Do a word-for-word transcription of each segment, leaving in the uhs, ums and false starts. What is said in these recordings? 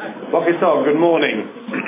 Boker Tov, good morning.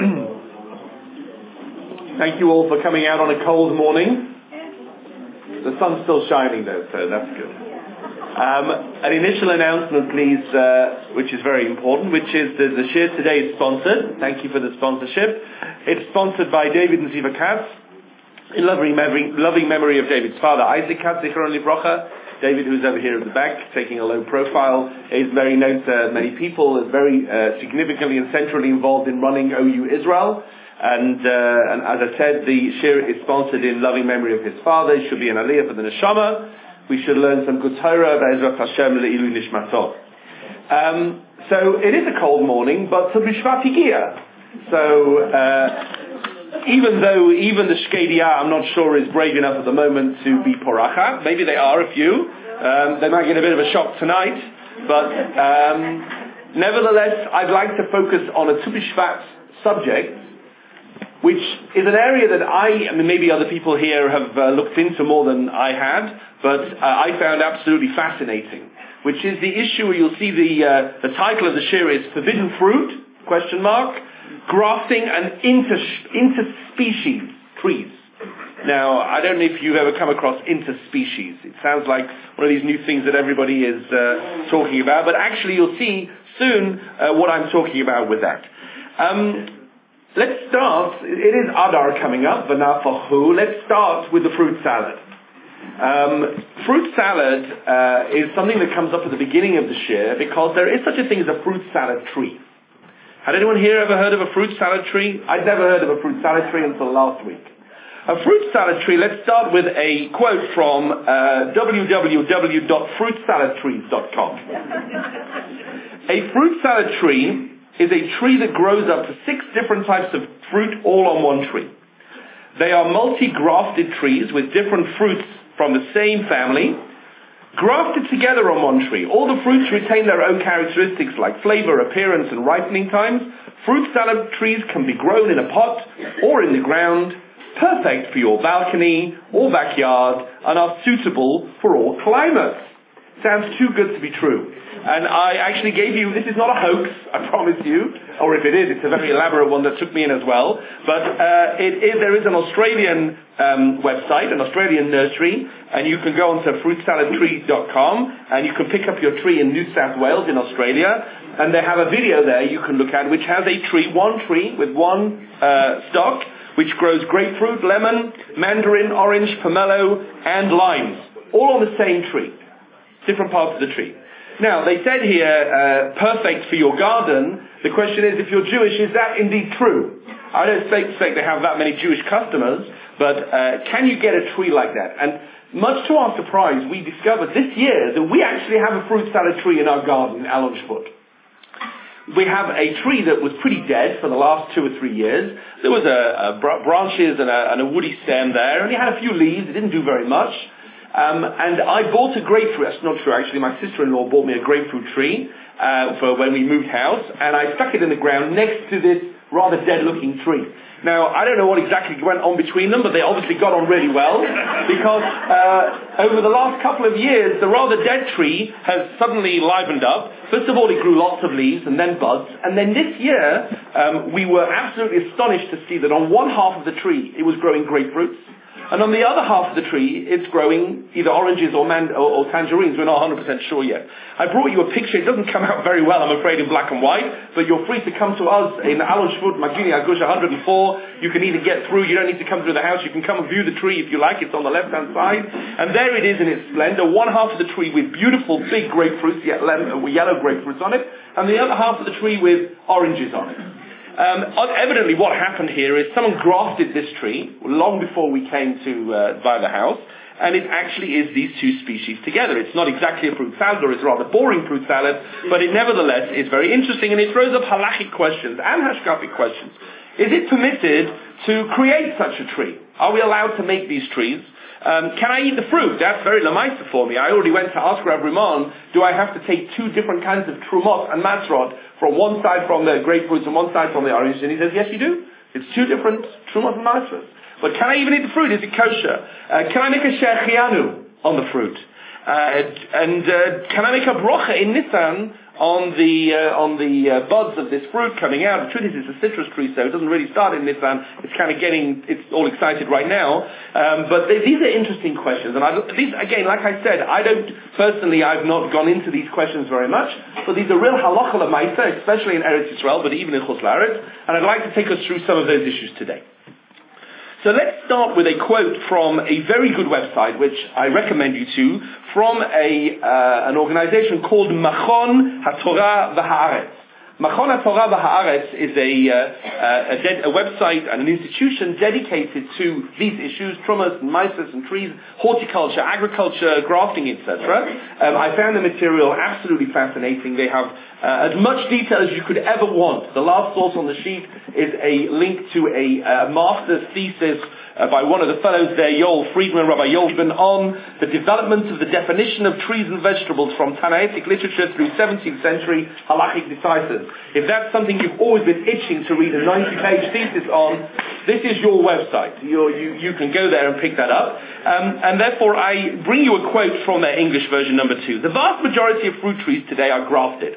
Thank you all for coming out on a cold morning. The sun's still shining though, so that's good. Um, an initial announcement, please, uh, which is very important, which is that the shir today is sponsored. Thank you for the sponsorship. It's sponsored by David and Ziva Katz, in loving memory, loving memory of David's father, Isaac Katz, Zichron Livrocha. David, who's over here at the back, taking a low profile, is very known to many people, is very uh, significantly and centrally involved in running O U Israel. And, uh, and as I said, the shir is sponsored in loving memory of his father. It should be an aliyah for the neshama. We should learn some good Torah, Be'ezrat Hashem le'ilu nishmato. Um, so it is a cold morning, but to Bishvat Higia. So uh, even though even the Shkedia, I'm not sure, is brave enough at the moment to be Poracha. Maybe they are, a few. Um, they might get a bit of a shock tonight. But um, nevertheless, I'd like to focus on a Tu B'Shvat subject, which is an area that I, I mean, maybe other people here have uh, looked into more than I had, but uh, I found absolutely fascinating, which is the issue where you'll see the uh, the title of the shir is Forbidden Fruit, question mark, grafting and inter interspecies trees. Now, I don't know if you've ever come across interspecies. It sounds like one of these new things that everybody is uh, talking about, but actually you'll see soon uh, what I'm talking about with that. Um, let's start, it is Adar coming up, V'nafahu. Let's start with the fruit salad. Um, fruit salad uh, is something that comes up at the beginning of the shir because there is such a thing as a fruit salad tree. Had anyone here ever heard of a fruit salad tree? I'd never heard of a fruit salad tree until last week. A fruit salad tree, let's start with a quote from uh, w w w dot fruit salad trees dot com. A fruit salad tree is a tree that grows up to six different types of fruit all on one tree. They are multi-grafted trees with different fruits from the same family, grafted together on one tree. All the fruits retain their own characteristics like flavor, appearance, and ripening times. Fruit salad trees can be grown in a pot or in the ground, perfect for your balcony or backyard, and are suitable for all climates. Sounds too good to be true. And I actually gave you, this is not a hoax, I promise you, or if it is, it's a very elaborate one that took me in as well. But uh, it is, there is an Australian um, website, an Australian nursery, and you can go onto fruit salad trees dot com and you can pick up your tree in New South Wales in Australia, and they have a video there you can look at which has a tree, one tree with one uh, stock, which grows grapefruit, lemon, mandarin, orange, pomelo, and limes, all on the same tree, different parts of the tree. Now, they said here, uh, perfect for your garden. The question is, if you're Jewish, is that indeed true? I don't expect they have that many Jewish customers, but uh, can you get a tree like that? And much to our surprise, we discovered this year that we actually have a fruit salad tree in our garden in Alonsford. We have a tree that was pretty dead for the last two or three years. There was a, a br- branches and a, and a woody stem there, and it had a few leaves. It didn't do very much. Um, and I bought a grapefruit, that's not true actually, my sister-in-law bought me a grapefruit tree uh, for when we moved house, and I stuck it in the ground next to this rather dead-looking tree. Now, I don't know what exactly went on between them, but they obviously got on really well, because uh, over the last couple of years, the rather dead tree has suddenly livened up. First of all, it grew lots of leaves and then buds, and then this year, um, we were absolutely astonished to see that on one half of the tree, it was growing grapefruits, and on the other half of the tree, it's growing either oranges or, man- or, or tangerines. We're not one hundred percent sure yet. I brought you a picture. It doesn't come out very well, I'm afraid, in black and white, but you're free to come to us in Alonsford, Magini Agush one oh four. You can either get through, you don't need to come through the house, you can come and view the tree if you like. It's on the left-hand side. And there it is in its splendor. One half of the tree with beautiful big grapefruits, yellow grapefruits on it, and the other half of the tree with oranges on it. Um, evidently what happened here is someone grafted this tree long before we came to uh, buy the house, and it actually is these two species together. It's not exactly a fruit salad, or it's a rather boring fruit salad, but it nevertheless is very interesting, and it throws up halachic questions and hashkafic questions. Is it permitted to create such a tree? Are we allowed to make these trees? Um, can I eat the fruit? That's very lamaisa for me. I already went to ask Rav Rimon, do I have to take two different kinds of trumot and matzrot, from one side from the grapefruits and one side from the orange? And he says, yes, you do. It's two different trumot and matzrot. But can I even eat the fruit? Is it kosher? Uh, can I make a shechianu on the fruit? Uh, and uh, can I make a brocha in Nisan on the uh, on the uh, buds of this fruit coming out. The truth is, it's a citrus tree, so it doesn't really start in Nisan. It's kind of getting, it's all excited right now. Um, but they, these are interesting questions, and I, these again, like I said, I don't personally, I've not gone into these questions very much, but these are real halacha l'maisa, especially in Eretz Yisrael, but even in Chutz La'aretz, and I'd like to take us through some of those issues today. So let's start with a quote from a very good website, which I recommend you to, from a uh, an organization called Machon HaTorah V'Haaretz. Machon HaTorah V'Haaretz is a, uh, a, de- a website and an institution dedicated to these issues, trumas and maisas and trees, horticulture, agriculture, grafting, et cetera. Um, I found the material absolutely fascinating. They have uh, as much detail as you could ever want. The last source on the sheet is a link to a uh, master's thesis Uh, by one of the fellows there, Yoel Friedman, Rabbi Yoel Friedman, on the development of the definition of trees and vegetables from Tanaitic literature through seventeenth century halachic decisors. If that's something you've always been itching to read a ninety-page thesis on, this is your website. You're, you you can go there and pick that up. Um, and therefore, I bring you a quote from their English version number two. The vast majority of fruit trees today are grafted.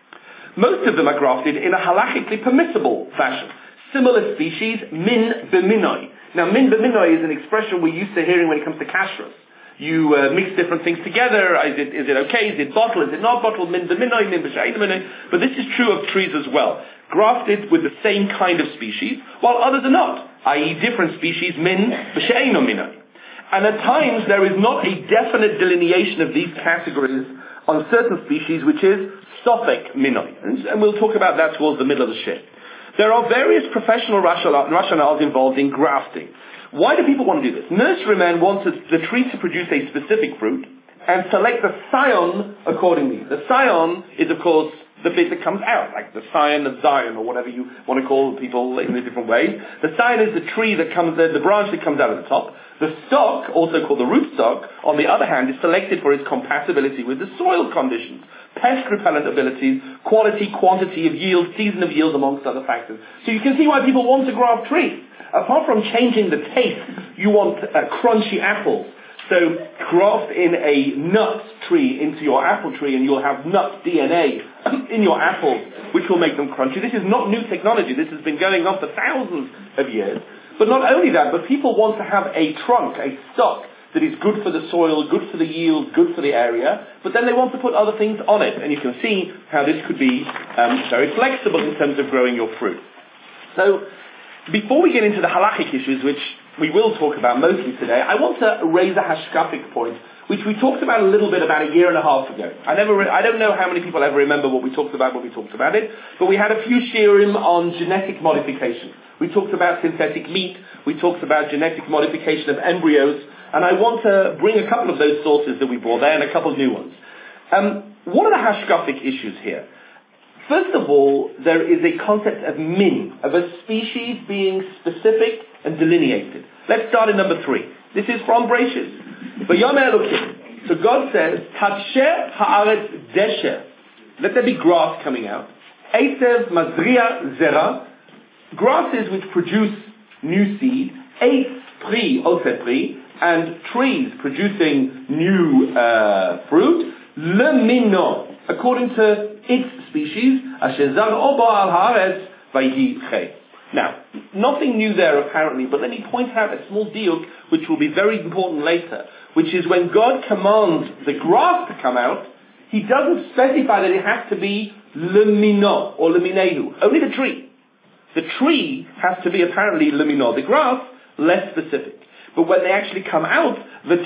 Most of them are grafted in a halachically permissible fashion. Similar species, min b'minoi. Now, min b'minoi is an expression we're used to hearing when it comes to kashrus. You uh, mix different things together. Is it, is it okay? Is it bottle? Is it not bottle? Min b'minoi, min b'shein b'minoi. But this is true of trees as well. Grafted with the same kind of species, while others are not, that is different species, min b'shein minoi. And at times, there is not a definite delineation of these categories on certain species, which is sofek minoi. And, and we'll talk about that towards the middle of the shir. There are various professional rationales involved in grafting. Why do people want to do this? Nurserymen want the tree to produce a specific fruit and select the scion accordingly. The scion is, of course, the bit that comes out, like the scion of Zion, or whatever you want to call people in a different way. The scion is the tree that comes, the, the branch that comes out of the top. The stock, also called the rootstock, on the other hand, is selected for its compatibility with the soil conditions, pest repellent abilities, quality, quantity of yield, season of yield, amongst other factors. So you can see why people want to graft trees. Apart from changing the taste, you want uh, crunchy apples. So graft in a nut tree into your apple tree and you'll have nut D N A in your apples, which will make them crunchy. This is not new technology. This has been going on for thousands of years. But not only that, but people want to have a trunk, a stock, that is good for the soil, good for the yield, good for the area, but then they want to put other things on it. And you can see how this could be um, very flexible in terms of growing your fruit. So, before we get into the halachic issues, which we will talk about mostly today, I want to raise a hashkafic point, which we talked about a little bit about a year and a half ago. I never, re- I don't know how many people ever remember what we talked about when we talked about it, but we had a few shiurim on genetic modification. We talked about synthetic meat, we talked about genetic modification of embryos, and I want to bring a couple of those sources that we brought there and a couple of new ones. Um, what are the hashkafic issues here? First of all, there is a concept of min, of a species being specific and delineated. Let's start at number three. This is from Bereshit. So God says, Tatsher haaretz desher. Let there be grass coming out. Eitev mazria zera. Grasses which produce new seed. Eitz pri ose pri. And trees producing new uh, fruit. Le mino. According to its species, asher zar'o bo al haaretz vayhi chei. Now, nothing new there apparently, but let me point out a small diuk which will be very important later, which is when God commands the grass to come out, He doesn't specify that it has to be lemino or leminehu, only the tree. The tree has to be apparently lemino, the grass, less specific. But when they actually come out, the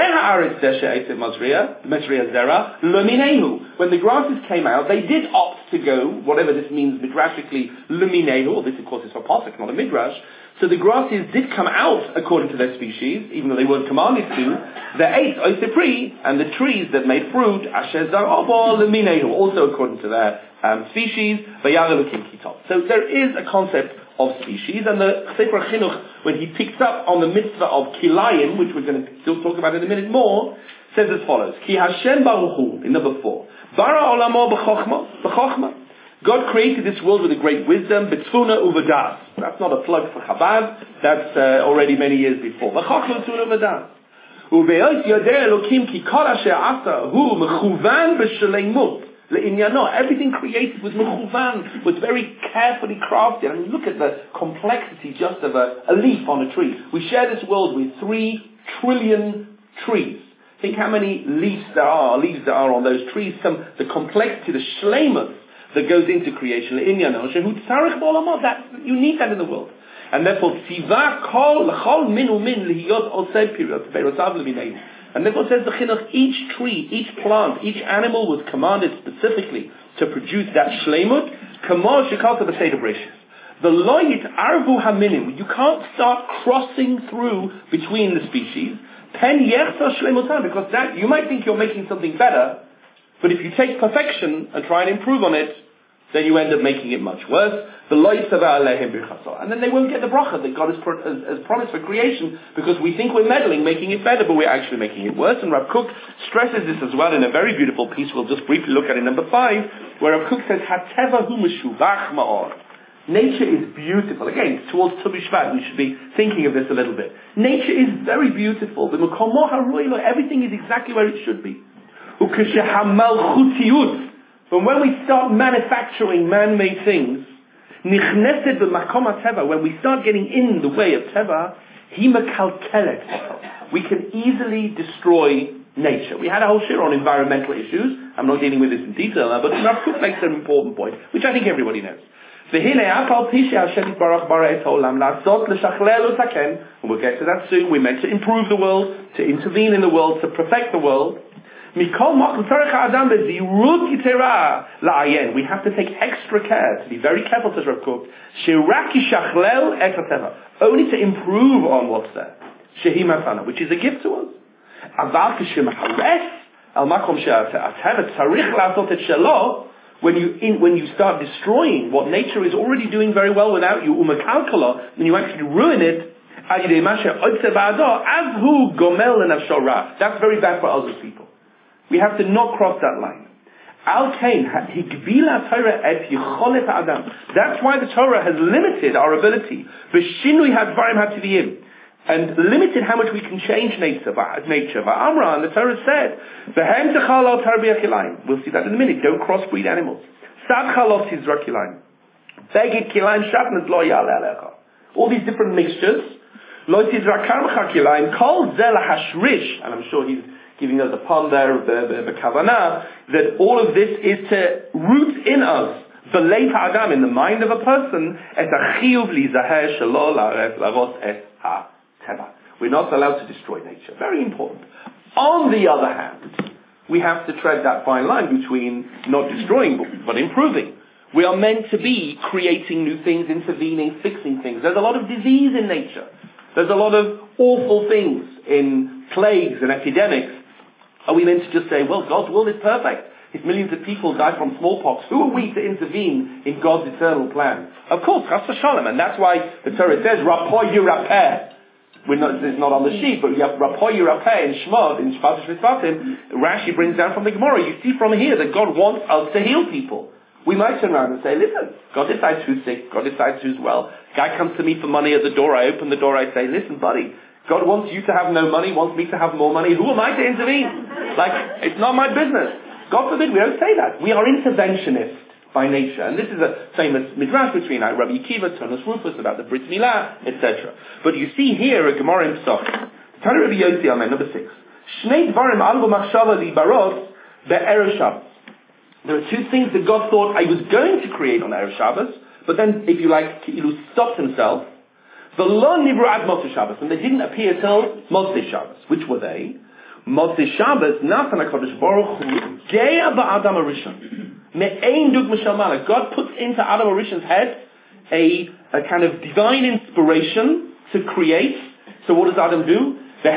when the grasses came out, they did opt to go, whatever this means midrashically, luminehu, or this of course is a pasuk, not a midrash. So the grasses did come out according to their species, even though they weren't commanded to. The eight oisipri, and the trees that made fruit, asher zar'obo luminehu, also according to their um, species, v'yaralukim kitov. So there is a concept of species, and the Sefer Chinuch, when he picks up on the mitzvah of kilayim, which we're going to still talk about in a minute more, says as follows: Ki Hashem Baruch Hu, in number four, bara olamo b'chochma, b'chochma. God created this world with a great wisdom, b'tzfuna u'v'das. That's not a plug for Chabad. That's uh, already many years before. B'chochma b'tzfuna u'v'das. U've'os yodei Elokim ki kol asher asa hu mechuvan b'shleimut Le'inyano. Everything created was mechuvan, was very carefully crafted. I mean, look at the complexity just of a, a leaf on a tree. We share this world with three trillion trees. Think how many leaves there are, leaves there are on those trees. Some the complexity, the shleimus that goes into creation. Le'inyano. Shehu tzarich b'olamot. That you need that in the world. And therefore, tzivah kol l'chol min umin lihiyot oseh period berosav leminei. And therefore says the chinuch, each tree, each plant, each animal was commanded specifically to produce that shleimut. Kamo shekalta b'seder brishis. The loyit arvu haminim. You can't start crossing through between the species. Pen yechsa shleimutan, because that you might think you're making something better, but if you take perfection and try and improve on it, then you end up making it much worse. The loyit sava alehim birchasa, and then they won't get the bracha that God has, pro- has, has promised for creation, because we think we're meddling, making it better, but we're actually making it worse. And Rav Kook stresses this as well in a very beautiful piece. We'll just briefly look at it, number five, where Rav Kook says, "Hateva hu meshuvach ma'or." Nature is beautiful. Again, towards Tu B'Shvat, we should be thinking of this a little bit. Nature is very beautiful. The Mekomo Haruilo, everything is exactly where it should be. But when we start manufacturing man-made things, Nichnesed b'makom ha'teva, when we start getting in the way of teva, hi mekalkelet. We can easily destroy nature. We had a whole shir on environmental issues. I'm not dealing with this in detail now, but Rav Kook makes an important point, which I think everybody knows. And we'll get to that soon. We're meant to improve the world, to intervene in the world, to perfect the world. We have to take extra care, to be very careful, says Rav Kook, only to improve on what's there, which is a gift to us. When you in, when you start destroying what nature is already doing very well without you, then you actually ruin it. That's very bad for other people. We have to not cross that line. That's why the Torah has limited our ability and limited how much we can change nature. Nature. And the Torah said, we'll see that in a minute. Don't crossbreed animals. All these different mixtures. And I'm sure he's giving us a pun there of the, the, the kavanah, that all of this is to root in us, the late Adam, in the mind of a person, we're not allowed to destroy nature. Very important. On the other hand, we have to tread that fine line between not destroying but improving. We are meant to be creating new things, intervening, fixing things. There's a lot of disease in nature. There's a lot of awful things in plagues and epidemics. Are we meant to just say, well, God's will is perfect. If millions of people die from smallpox, who are we to intervene in God's eternal plan? Of course, chas v'shalom, and that's why the Torah says, Rapo Yirapeh. We're not, it's not on the sheet, but you have Rapo Yirapeh in Shemot, in Shvat Shvatim. Rashi brings down from the Gemara. You see from here that God wants us to heal people. We might turn around and say, listen, God decides who's sick, God decides who's well. Guy comes to me for money at the door, I open the door, I say, listen, buddy, God wants you to have no money, wants me to have more money. Who am I to intervene? Like, it's not my business. God forbid, we don't say that. We are interventionists by nature. And this is a famous midrash between like, Rabbi Akiva, Tonus Rufus, about the Brit Milah, et cetera. But you see here a Gemara in Pesach. Tana Rabbi Yossi, Amen, number six. Shnei dvarim albu machshava libarot be'erev Shabbos. There are two things that God thought I was going to create on Erev Shabbos, but then, if you like, he stopped himself. The lo nivru ad Motzei Shabbos, and they didn't appear till Motzei Shabbos. Which were they? Motzei Shabbos, Natan HaKadosh Baruch Hu, Geya ba'Adam HaRishon, me'ein dug mishal malach. God puts into Adam HaRishon's head a, a kind of divine inspiration to create. So what does Adam do? He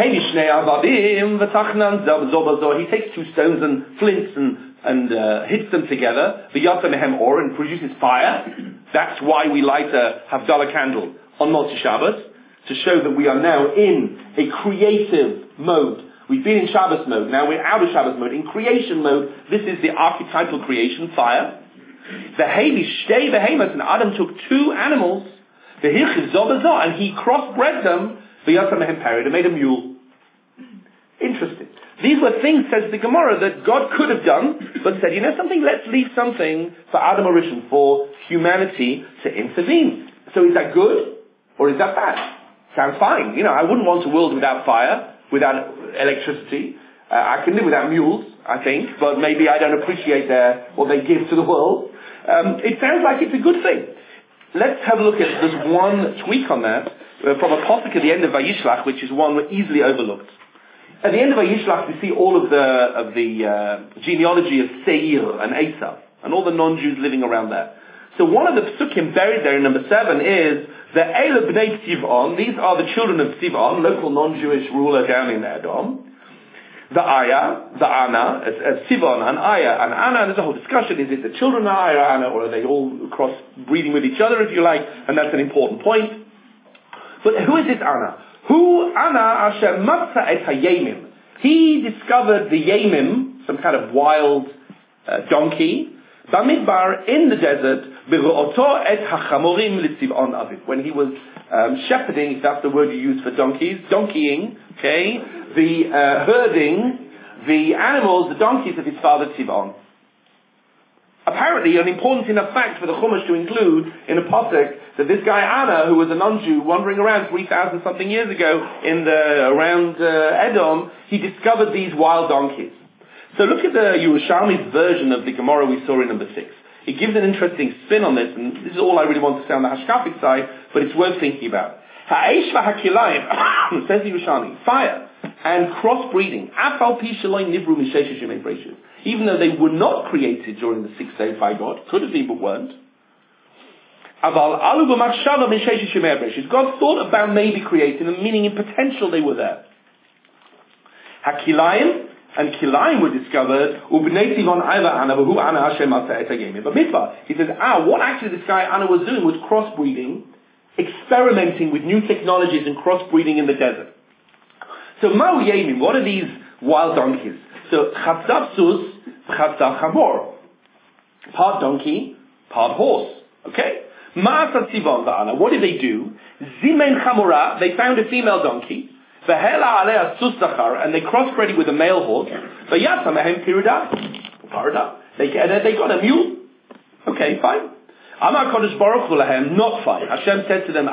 takes two stones and flints and, and uh, hits them together, the Yata Mehem Or, and produces fire. That's why we light a Havdalah candle on Motzei Shabbos, to show that we are now in a creative mode. We've been in Shabbos mode, now we're out of Shabbos mode. In creation mode, this is the archetypal creation, fire. The Hevi Shtei Behemoth, and Adam took two animals, the Hirchiv Zobazo, and he crossbred them, the Yata Mehem Perid, and made a mule. Interesting. These were things, says the Gemara, that God could have done, but said, you know something, let's leave something for Adam Rishon, for humanity to intervene. So is that good, or is that bad? Sounds fine. You know, I wouldn't want a world without fire, without electricity. Uh, I can live without mules, I think, but maybe I don't appreciate their, what they give to the world. Um, it sounds like it's a good thing. Let's have a look at, there's one tweak on that, uh, from a pasuk at the end of Vayishlach, which is one easily overlooked. At the end of Vayishlach, we see all of the of the uh, genealogy of Seir and Esav, and all the non-Jews living around there. So one of the psukim buried there in number seven is the Eile Bnei Tzivon. These are the children of Tzivon, local non-Jewish ruler down in Edom. The Aya, the Ana, as, as Tzivon and Aya and Ana. There's a whole discussion: is it the children of Aya and Ana, or are they all cross breeding with each other, if you like? And that's an important point. But who is this Ana? Who Ana Asher Matza et Hayemim. He discovered the Yemim, some kind of wild uh, donkey, Bamidbar in the desert, B'ro'oto et hachamorim litzivon aviv. When he was um, shepherding, if that's the word you use for donkeys, donkeying, okay, the uh, herding the animals, the donkeys of his father Tzivon. Apparently, an important enough fact for the Chumash to include in a pasuk that this guy Anna, who was a non-Jew wandering around three thousand something years ago in the around uh, Edom, he discovered these wild donkeys. So look at the Yerushalmi's version of the Gemara we saw in number six. It gives an interesting spin on this, and this is all I really want to say on the Hashkafic side, but it's worth thinking about. Ha'esh v'hakilayim, says the Yerushalmi, fire and crossbreeding, afal pi sheloi nivru misheshes yemei breshus, even though they were not created during the sixth day by God, could have been but weren't. Aval alu b'machshava misheshes yemei breshus, God thought about maybe creating them, meaning in potential they were there. Hakilayim and Kilayim were discovered, ubnei tivon ayva ana v'hu ana Hashem asa et hagimim. But Mitzvah, he says, ah, what actually this guy Anna was doing was crossbreeding, experimenting with new technologies and crossbreeding in the desert. So Ma'u Yemim, what are these wild donkeys? So Chatzav Sus, Chatzav Chamor. Part donkey, part horse. Okay? Ma'asat Tzivon Va'ana, what did they do? Zimen Chamora, they found a female donkey. V'hela Alea Sus Zachar, and they crossbred it with a male horse. V'yatza Mehem Pirida. Parada. They, they got a mule. Okay, fine. Amar Kodesh Baruch Hu lahem, not fine. Hashem said to them,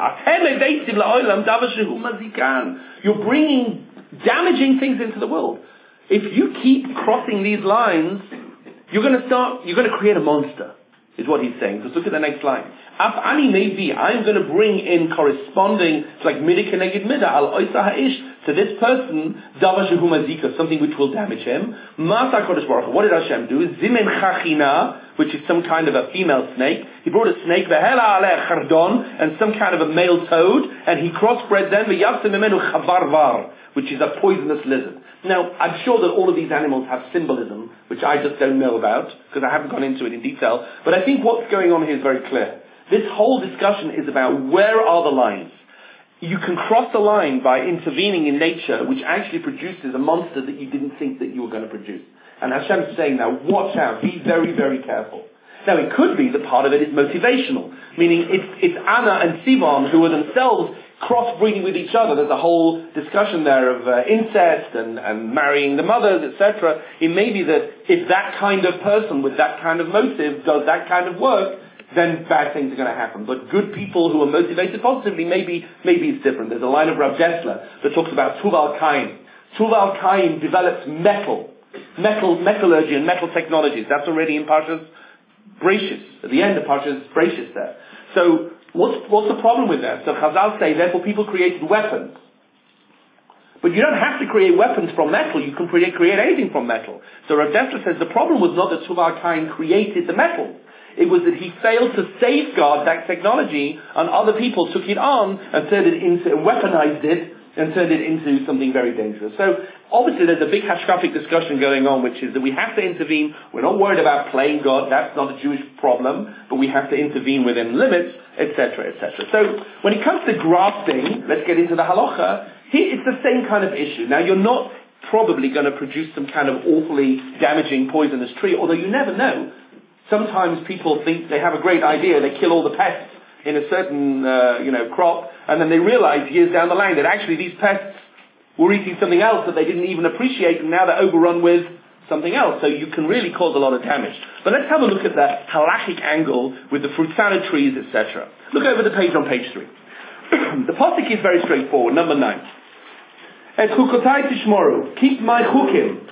you're bringing damaging things into the world. If you keep crossing these lines, you're going to start, you're going to create a monster, is what he's saying. Just look at the next line. Af ani maybe, I'm going to bring in corresponding, it's like midah keneged midah, al oisa ha'ish, to this person, davar shehu mazika, something which will damage him. Masa Kodesh Baruch Hu, what did Hashem do? Zimen chachina, which is some kind of a female snake. He brought a snake, v'hela aleh chardon, and some kind of a male toad, and he crossbred them, v'yavse memenu chavarvar, which is a poisonous lizard. Now, I'm sure that all of these animals have symbolism, which I just don't know about, because I haven't gone into it in detail, but I think what's going on here is very clear. This whole discussion is about where are the lines. You can cross the line by intervening in nature, which actually produces a monster that you didn't think that you were going to produce. And Hashem is saying now, watch out, be very, very careful. Now it could be that part of it is motivational, meaning it's, it's Anna and Tzivon who are themselves crossbreeding with each other. There's a whole discussion there of uh, incest and, and marrying the mothers, et cetera. It may be that if that kind of person with that kind of motive does that kind of work, then bad things are going to happen. But good people who are motivated positively, maybe maybe it's different. There's a line of Rav Dessler that talks about Tuval Kain. Tuval Kain develops metal, metal, metallurgy and metal technologies. That's already in Parshas Bereishis, at the end of Parshas Bereishis there. So what's, what's the problem with that? So Chazal say, therefore people created weapons. But you don't have to create weapons from metal. You can create, create anything from metal. So Rav Dessler says the problem was not that Tuval Kain created the metal. It was that he failed to safeguard that technology, and other people took it on and turned it into, weaponized it, and turned it into something very dangerous. So, obviously there's a big hashkafic discussion going on, which is that we have to intervene. We're not worried about playing God, that's not a Jewish problem, but we have to intervene within limits, et cetera, et cetera. So, when it comes to grafting, let's get into the halacha, here it's the same kind of issue. Now, you're not probably going to produce some kind of awfully damaging poisonous tree, although you never know. Sometimes people think they have a great idea, they kill all the pests in a certain, uh, you know, crop, and then they realize years down the line that actually these pests were eating something else that they didn't even appreciate, and now they're overrun with something else. So you can really cause a lot of damage. But let's have a look at the halachic angle with the fruit salad trees, et cetera. Look over the page on page three. The pasuk is very straightforward. Number nine. Et chukotai tishmoru. Keep my chukim,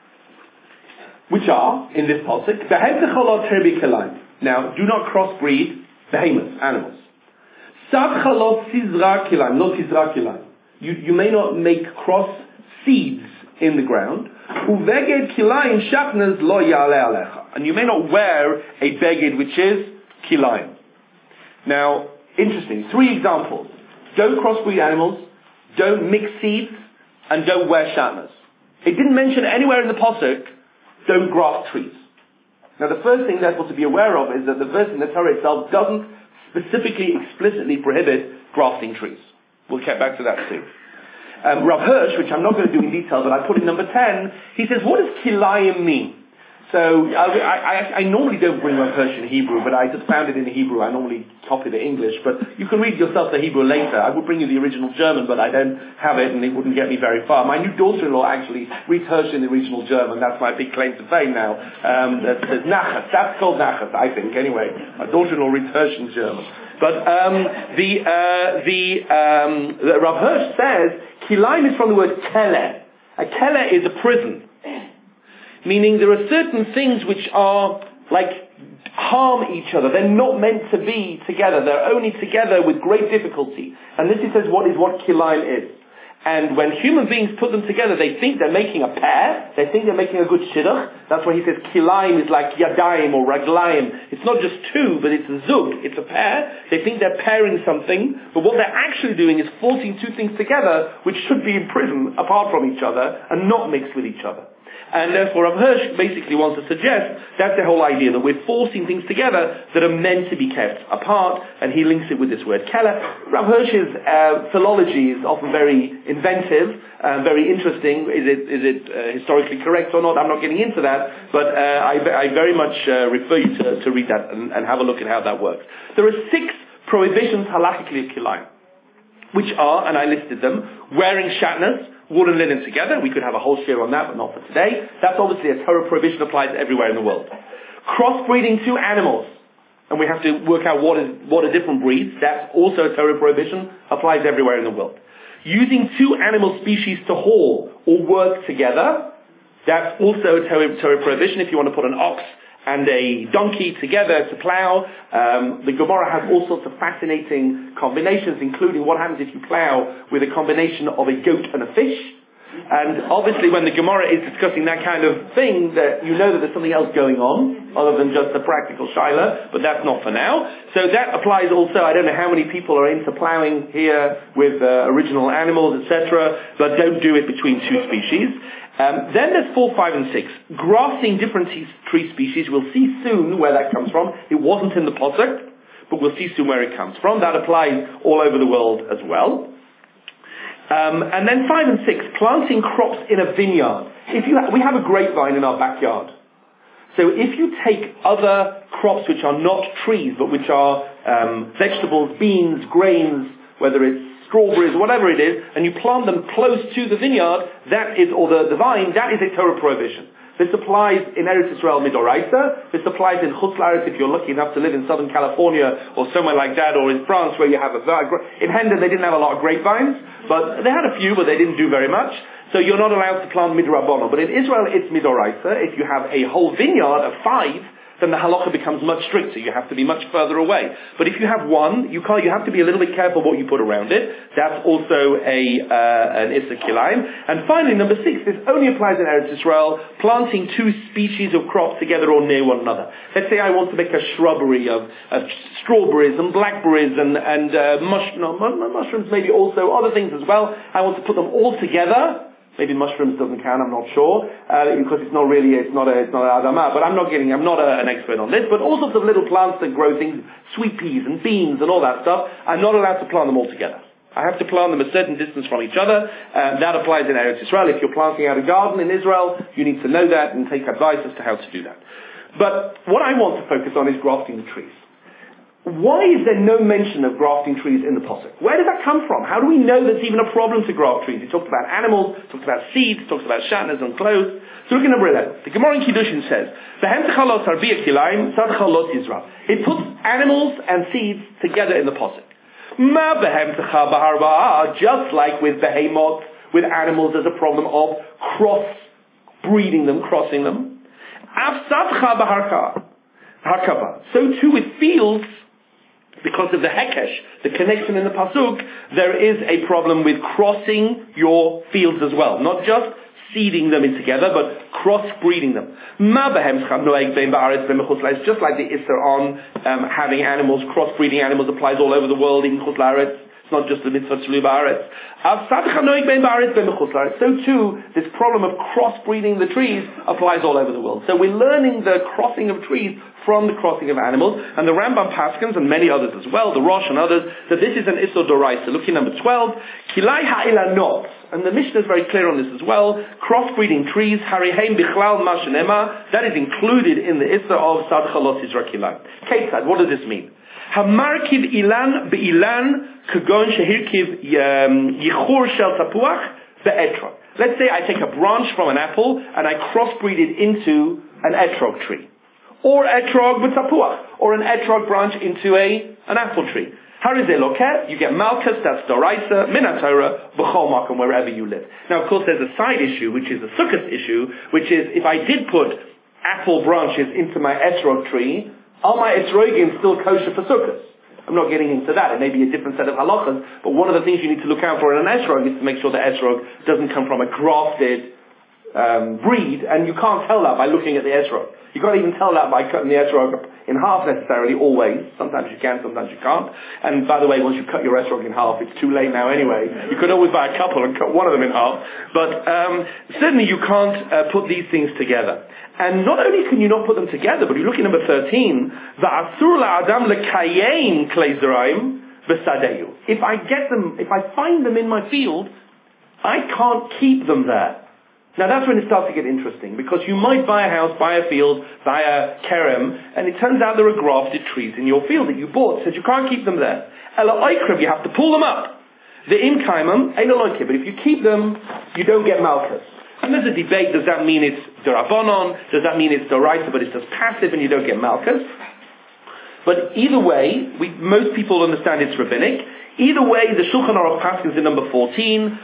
which are, in this pasuk, behem terbi kelaim. Now, do not crossbreed behemoths, animals. Sav chalot sizra kelaim, not sizra kelaim. You, you may not make cross seeds in the ground. Uveged kilayim shapnas lo yale alecha. And you may not wear a beged which is kilayim. Now, interesting. Three examples. Don't crossbreed animals, don't mix seeds, and don't wear shatnas. It didn't mention anywhere in the pasuk, don't graft trees. Now the first thing therefore to be aware of is that the verse in the Torah itself doesn't specifically, explicitly prohibit grafting trees. We'll get back to that soon. Um, Rav Hirsch, which I'm not going to do in detail, but I put in number ten, he says, what does kilayim mean? So, I, I, I normally don't bring Rav Hirsch in Hebrew, but I just found it in Hebrew. I normally copy the English, but you can read yourself the Hebrew later. I would bring you the original German, but I don't have it, and it wouldn't get me very far. My new daughter-in-law actually reads Hirsch in the original German. That's my big claim to fame now. Um, that says Nachas. That's called Nachas, I think, anyway. My daughter-in-law reads Hirsch in German. But um, the, uh, the, um, the Rav Hirsch says, kilayim is from the word kele. A kele is a prison. Meaning there are certain things which are like harm each other. They're not meant to be together. They're only together with great difficulty. And this he says what is what kilayim is. And when human beings put them together, they think they're making a pair. They think they're making a good shidduch. That's why he says kilayim is like yadayim or raglayim. It's not just two, but it's a zug. It's a pair. They think they're pairing something. But what they're actually doing is forcing two things together which should be in prison apart from each other and not mixed with each other. And therefore Rav Hirsch basically wants to suggest that's the whole idea, that we're forcing things together that are meant to be kept apart, and he links it with this word kela. Rav Hirsch's uh, philology is often very inventive, uh, very interesting. Is it is it uh, historically correct or not? I'm not getting into that, but uh, I, I very much uh, refer you to, to read that and, and have a look at how that works. There are six prohibitions halachically of kilayim, which are, and I listed them, wearing shatnas, wool and linen together. We could have a whole share on that, but not for today. That's obviously a Torah prohibition, applies everywhere in the world. Crossbreeding two animals, and we have to work out what is what are different breeds. That's also a Torah prohibition, applies everywhere in the world. Using two animal species to haul or work together, that's also a Torah, Torah prohibition. If you want to put an ox and a donkey together to plow. Um, the Gemara has all sorts of fascinating combinations, including what happens if you plow with a combination of a goat and a fish. And obviously when the Gemara is discussing that kind of thing, that you know that there's something else going on, other than just the practical shaila, but that's not for now. So that applies also, I don't know how many people are into plowing here with uh, original animals, et cetera, but don't do it between two species. Um, then there's four, five, and six. Grafting different tree species. We'll see soon where that comes from. It wasn't in the pasuk, but we'll see soon where it comes from. That applies all over the world as well. Um, and then five and six, planting crops in a vineyard. If you ha- we have a grapevine in our backyard. So if you take other crops which are not trees, but which are um, vegetables, beans, grains, whether it's strawberries, whatever it is, and you plant them close to the vineyard, that is, or the, the vine, that is a Torah prohibition. This applies in Eretz Israel Midoraisa. This applies in Chutz La'aretz if you're lucky enough to live in Southern California or somewhere like that, or in France where you have a... In Hendon they didn't have a lot of grapevines, but they had a few, but they didn't do very much. So you're not allowed to plant midrabanan. But in Israel it's Midoraisa. If you have a whole vineyard of five, then the halacha becomes much stricter. You have to be much further away. But if you have one, you can't. You have to be a little bit careful what you put around it. That's also a uh, an issa kilayim. And finally, number six, this only applies in Eretz Israel, planting two species of crops together or near one another. Let's say I want to make a shrubbery of, of strawberries and blackberries and, and uh, mush, no, mushrooms, maybe also other things as well. I want to put them all together. Maybe mushrooms doesn't count, I'm not sure, uh, because it's not really, it's not a, it's not an adamah, but I'm not getting, I'm not a, an expert on this, but all sorts of little plants that grow things, sweet peas and beans and all that stuff, I'm not allowed to plant them all together. I have to plant them a certain distance from each other, and that applies in Eretz Israel. If you're planting out a garden in Israel, you need to know that and take advice as to how to do that. But what I want to focus on is grafting the trees. why is there no mention of grafting trees in the Pasuk? Where does that come from? How do we know there's even a problem to graft trees? He talked about animals, talked about seeds, talks about shatnez and clothes. So look at number eleven. The Gemara in Kiddushin says, it puts animals and seeds together in the Pasuk. Just like with behemoth, with animals, there's a problem of cross-breeding them, crossing them. So too with fields, because of the hekesh, the connection in the pasuk, there is a problem with crossing your fields as well. Not just seeding them in together, but cross-breeding them. It's just like the Isser on um, having animals, cross-breeding animals applies all over the world, in Chutz La'aretz. It's not just the mitzvah Tlu Ba'aretz. So too, this problem of cross-breeding the trees applies all over the world. So we're learning the crossing of trees from the crossing of animals, and the Rambam Paskins and many others as well, the Rosh and others, that this is an Issur Doraisa. Look at number twelve. Kilai ha'ilanot, and the Mishnah is very clear on this as well. Crossbreeding trees, hariheim bichlal mashenema, that is included in the Issur of Sadcha Lo Tizra Kilai. Ketzad, what does this mean? Hamarkiv ilan be'ilan kagon shehirkiv yichur shel tapuach be'etrog. Let's say I take a branch from an apple and I crossbreed it into an etrog tree. Or etrog b'tapuach, or an etrog branch into a an apple tree. Harizeh lokeh, you get malchus, that's doraisa, min haTorah, b'chol makom, wherever you live. Now, of course, there's a side issue, which is a sukkot issue, which is if I did put apple branches into my etrog tree, are my etrogim still kosher for sukkot? I'm not getting into that. It may be a different set of halachas, but one of the things you need to look out for in an etrog is to make sure the etrog doesn't come from a grafted um, breed, and you can't tell that by looking at the etrog. You can't even tell that by cutting the etrog in half necessarily, always. Sometimes you can, sometimes you can't. And by the way, once you cut your etrog in half, it's too late now anyway. You could always buy a couple and cut one of them in half. But um, certainly you can't uh, put these things together. And not only can you not put them together, but you look at number thirteen, Va'asur la'adam l'kayein klei zeraim v'sadeyu. If I get them, if I find them in my field, I can't keep them there. Now that's when it starts to get interesting, because you might buy a house, buy a field, buy a kerem, and it turns out there are grafted trees in your field that you bought, so you can't keep them there. Ela oikrev, you have to pull them up. The im kaimam, ain't a loikeh, but if you keep them, you don't get malchus. And there's a debate, does that mean it's derabonon, does that mean it's doraisa, but it's just passive and you don't get malchus? But either way, we, most people understand it's rabbinic. Either way, the Shulchan Aruch Paskins in number fourteen,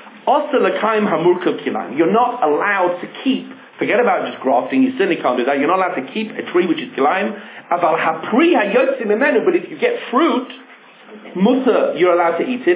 you're not allowed to keep, forget about just grafting, you certainly can't do that, you're not allowed to keep a tree which is kilayim, but if you get fruit, mutter, you're allowed to eat it,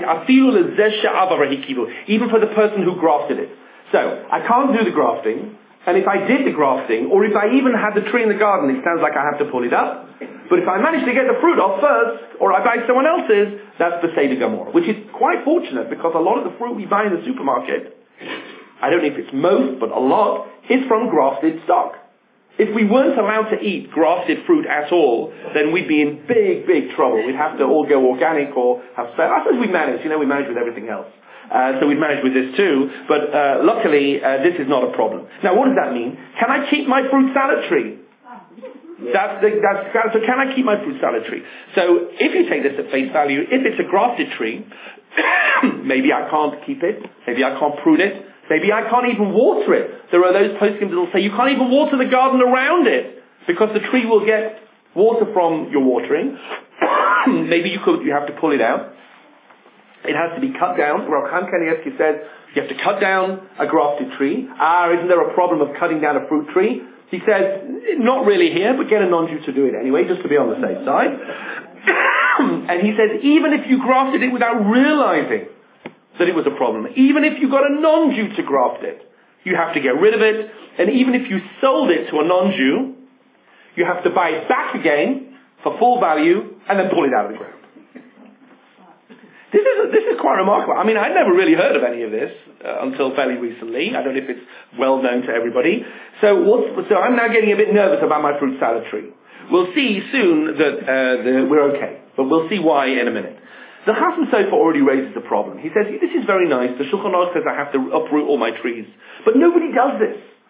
even for the person who grafted it. So, I can't do the grafting, and if I did the grafting, or if I even had the tree in the garden, it sounds like I have to pull it up. But if I manage to get the fruit off first, or I buy someone else's, that's the Seder Gamor. Which is quite fortunate, because a lot of the fruit we buy in the supermarket, I don't know if it's most, but a lot, is from grafted stock. If we weren't allowed to eat grafted fruit at all, then we'd be in big, big trouble. We'd have to all go organic or have spare. I suppose we manage, you know, we manage with everything else. Uh, so we've managed with this too, but uh, luckily uh, this is not a problem. Now what does that mean? Can I keep my fruit salad tree? That's, the, that's, so can I keep my fruit salad tree? So if you take this at face value, if it's a grafted tree, maybe I can't keep it, maybe I can't prune it, maybe I can't even water it. There are those postscripts that will say you can't even water the garden around it because the tree will get water from your watering. Maybe you could, you have to pull it out. It has to be cut down. Rav Chaim Kanievsky said, you have to cut down a grafted tree. Ah, isn't there a problem of cutting down a fruit tree? He says, not really here, but get a non-Jew to do it anyway, just to be on the safe side. And he says, even if you grafted it without realizing that it was a problem, even if you got a non-Jew to graft it, you have to get rid of it. And even if you sold it to a non-Jew, you have to buy it back again for full value and then pull it out of the ground. This is, this is quite remarkable. I mean, I'd never really heard of any of this uh, until fairly recently. I don't know if it's well known to everybody. So, what's, so I'm now getting a bit nervous about my fruit salad tree. We'll see soon that uh, the, we're okay, but we'll see why in a minute. The Chasam Sofer already raises the problem. He says, this is very nice. The Shulchan Aruch says I have to uproot all my trees. But nobody does this.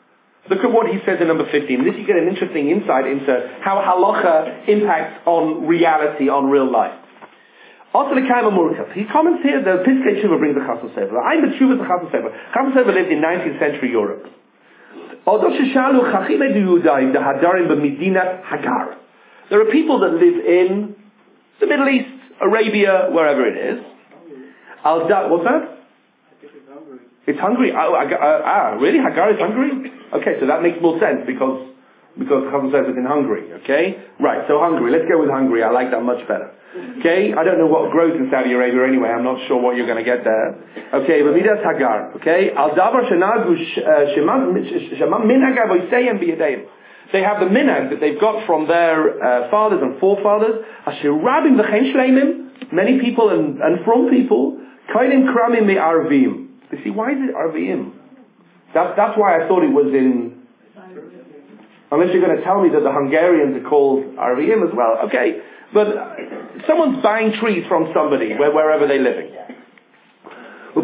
Look at what he says in number fifteen. This you get an interesting insight into how halacha impacts on reality, on real life. Also the Kaima Murkav. He comments here, the Piskei Tshuva brings the Chasam Sofer. I'm the Tshuva the Chasam Sofer. Chasam Sofer lived in nineteenth century Europe. There are people that live in the Middle East, Arabia, wherever it is. What's that? It's Hungary. Oh, uh, ah, really? Hagar is Hungary? Okay, so that makes more sense because because Chasam Sofer is in Hungary. Okay, right. So Hungary. Let's go with Hungary. I like that much better. Okay, I don't know what grows in Saudi Arabia anyway. I'm not sure what you're going to get there. Okay, but Midas Hagar. Okay, Al Davar Shenagu Shema Minhag Avoseim B'Yadayim. They have the minhag that they've got from their uh, fathers and forefathers. Asher Rabim V'Chein Shleimim. Many people and, and from people. Kainim Kramim Me'Arvim. You see, why is it Arvim? That, that's why I thought it was in... Unless you're going to tell me that the Hungarians are called Arvim as well. Okay, but someone's buying trees from somebody, where, wherever they're living. And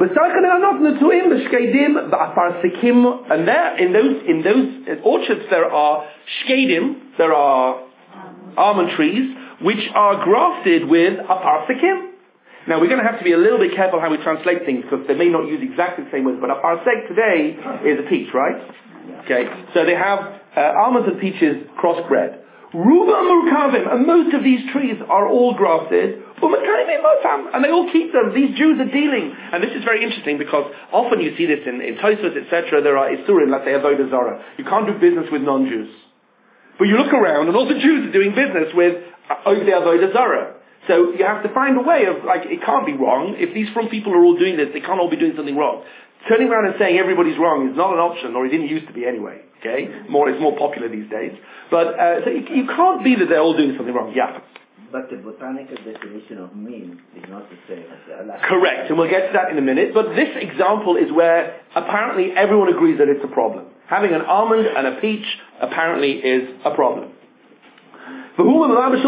there, in those, in those orchards there are shkedim, there are almond trees, which are grafted with a parsekim. Now we're going to have to be a little bit careful how we translate things because they may not use exactly the same words, but a parsek today is a peach, right? Okay, so they have uh, almonds and peaches crossbred. Ruba murkavim, and most of these trees are all grafted, and they all keep them. These Jews are dealing, and this is very interesting because often you see this in, in Tosfos, et cetera. There are isurim, let's say avodah zarah. You can't do business with non-Jews, but you look around and all the Jews are doing business with uh, over the avodah zarah. So you have to find a way of, like, it can't be wrong. If these from people are all doing this, they can't all be doing something wrong. Turning around and saying everybody's wrong is not an option, or it didn't used to be anyway. Okay, more it's more popular these days. But uh, so you, you can't be that they're all doing something wrong. Yeah. But the botanical definition of mean is not the same as the Allah. Correct, and we'll get to that in a minute. But this example is where apparently everyone agrees that it's a problem. Having an almond and a peach apparently is a problem. And everybody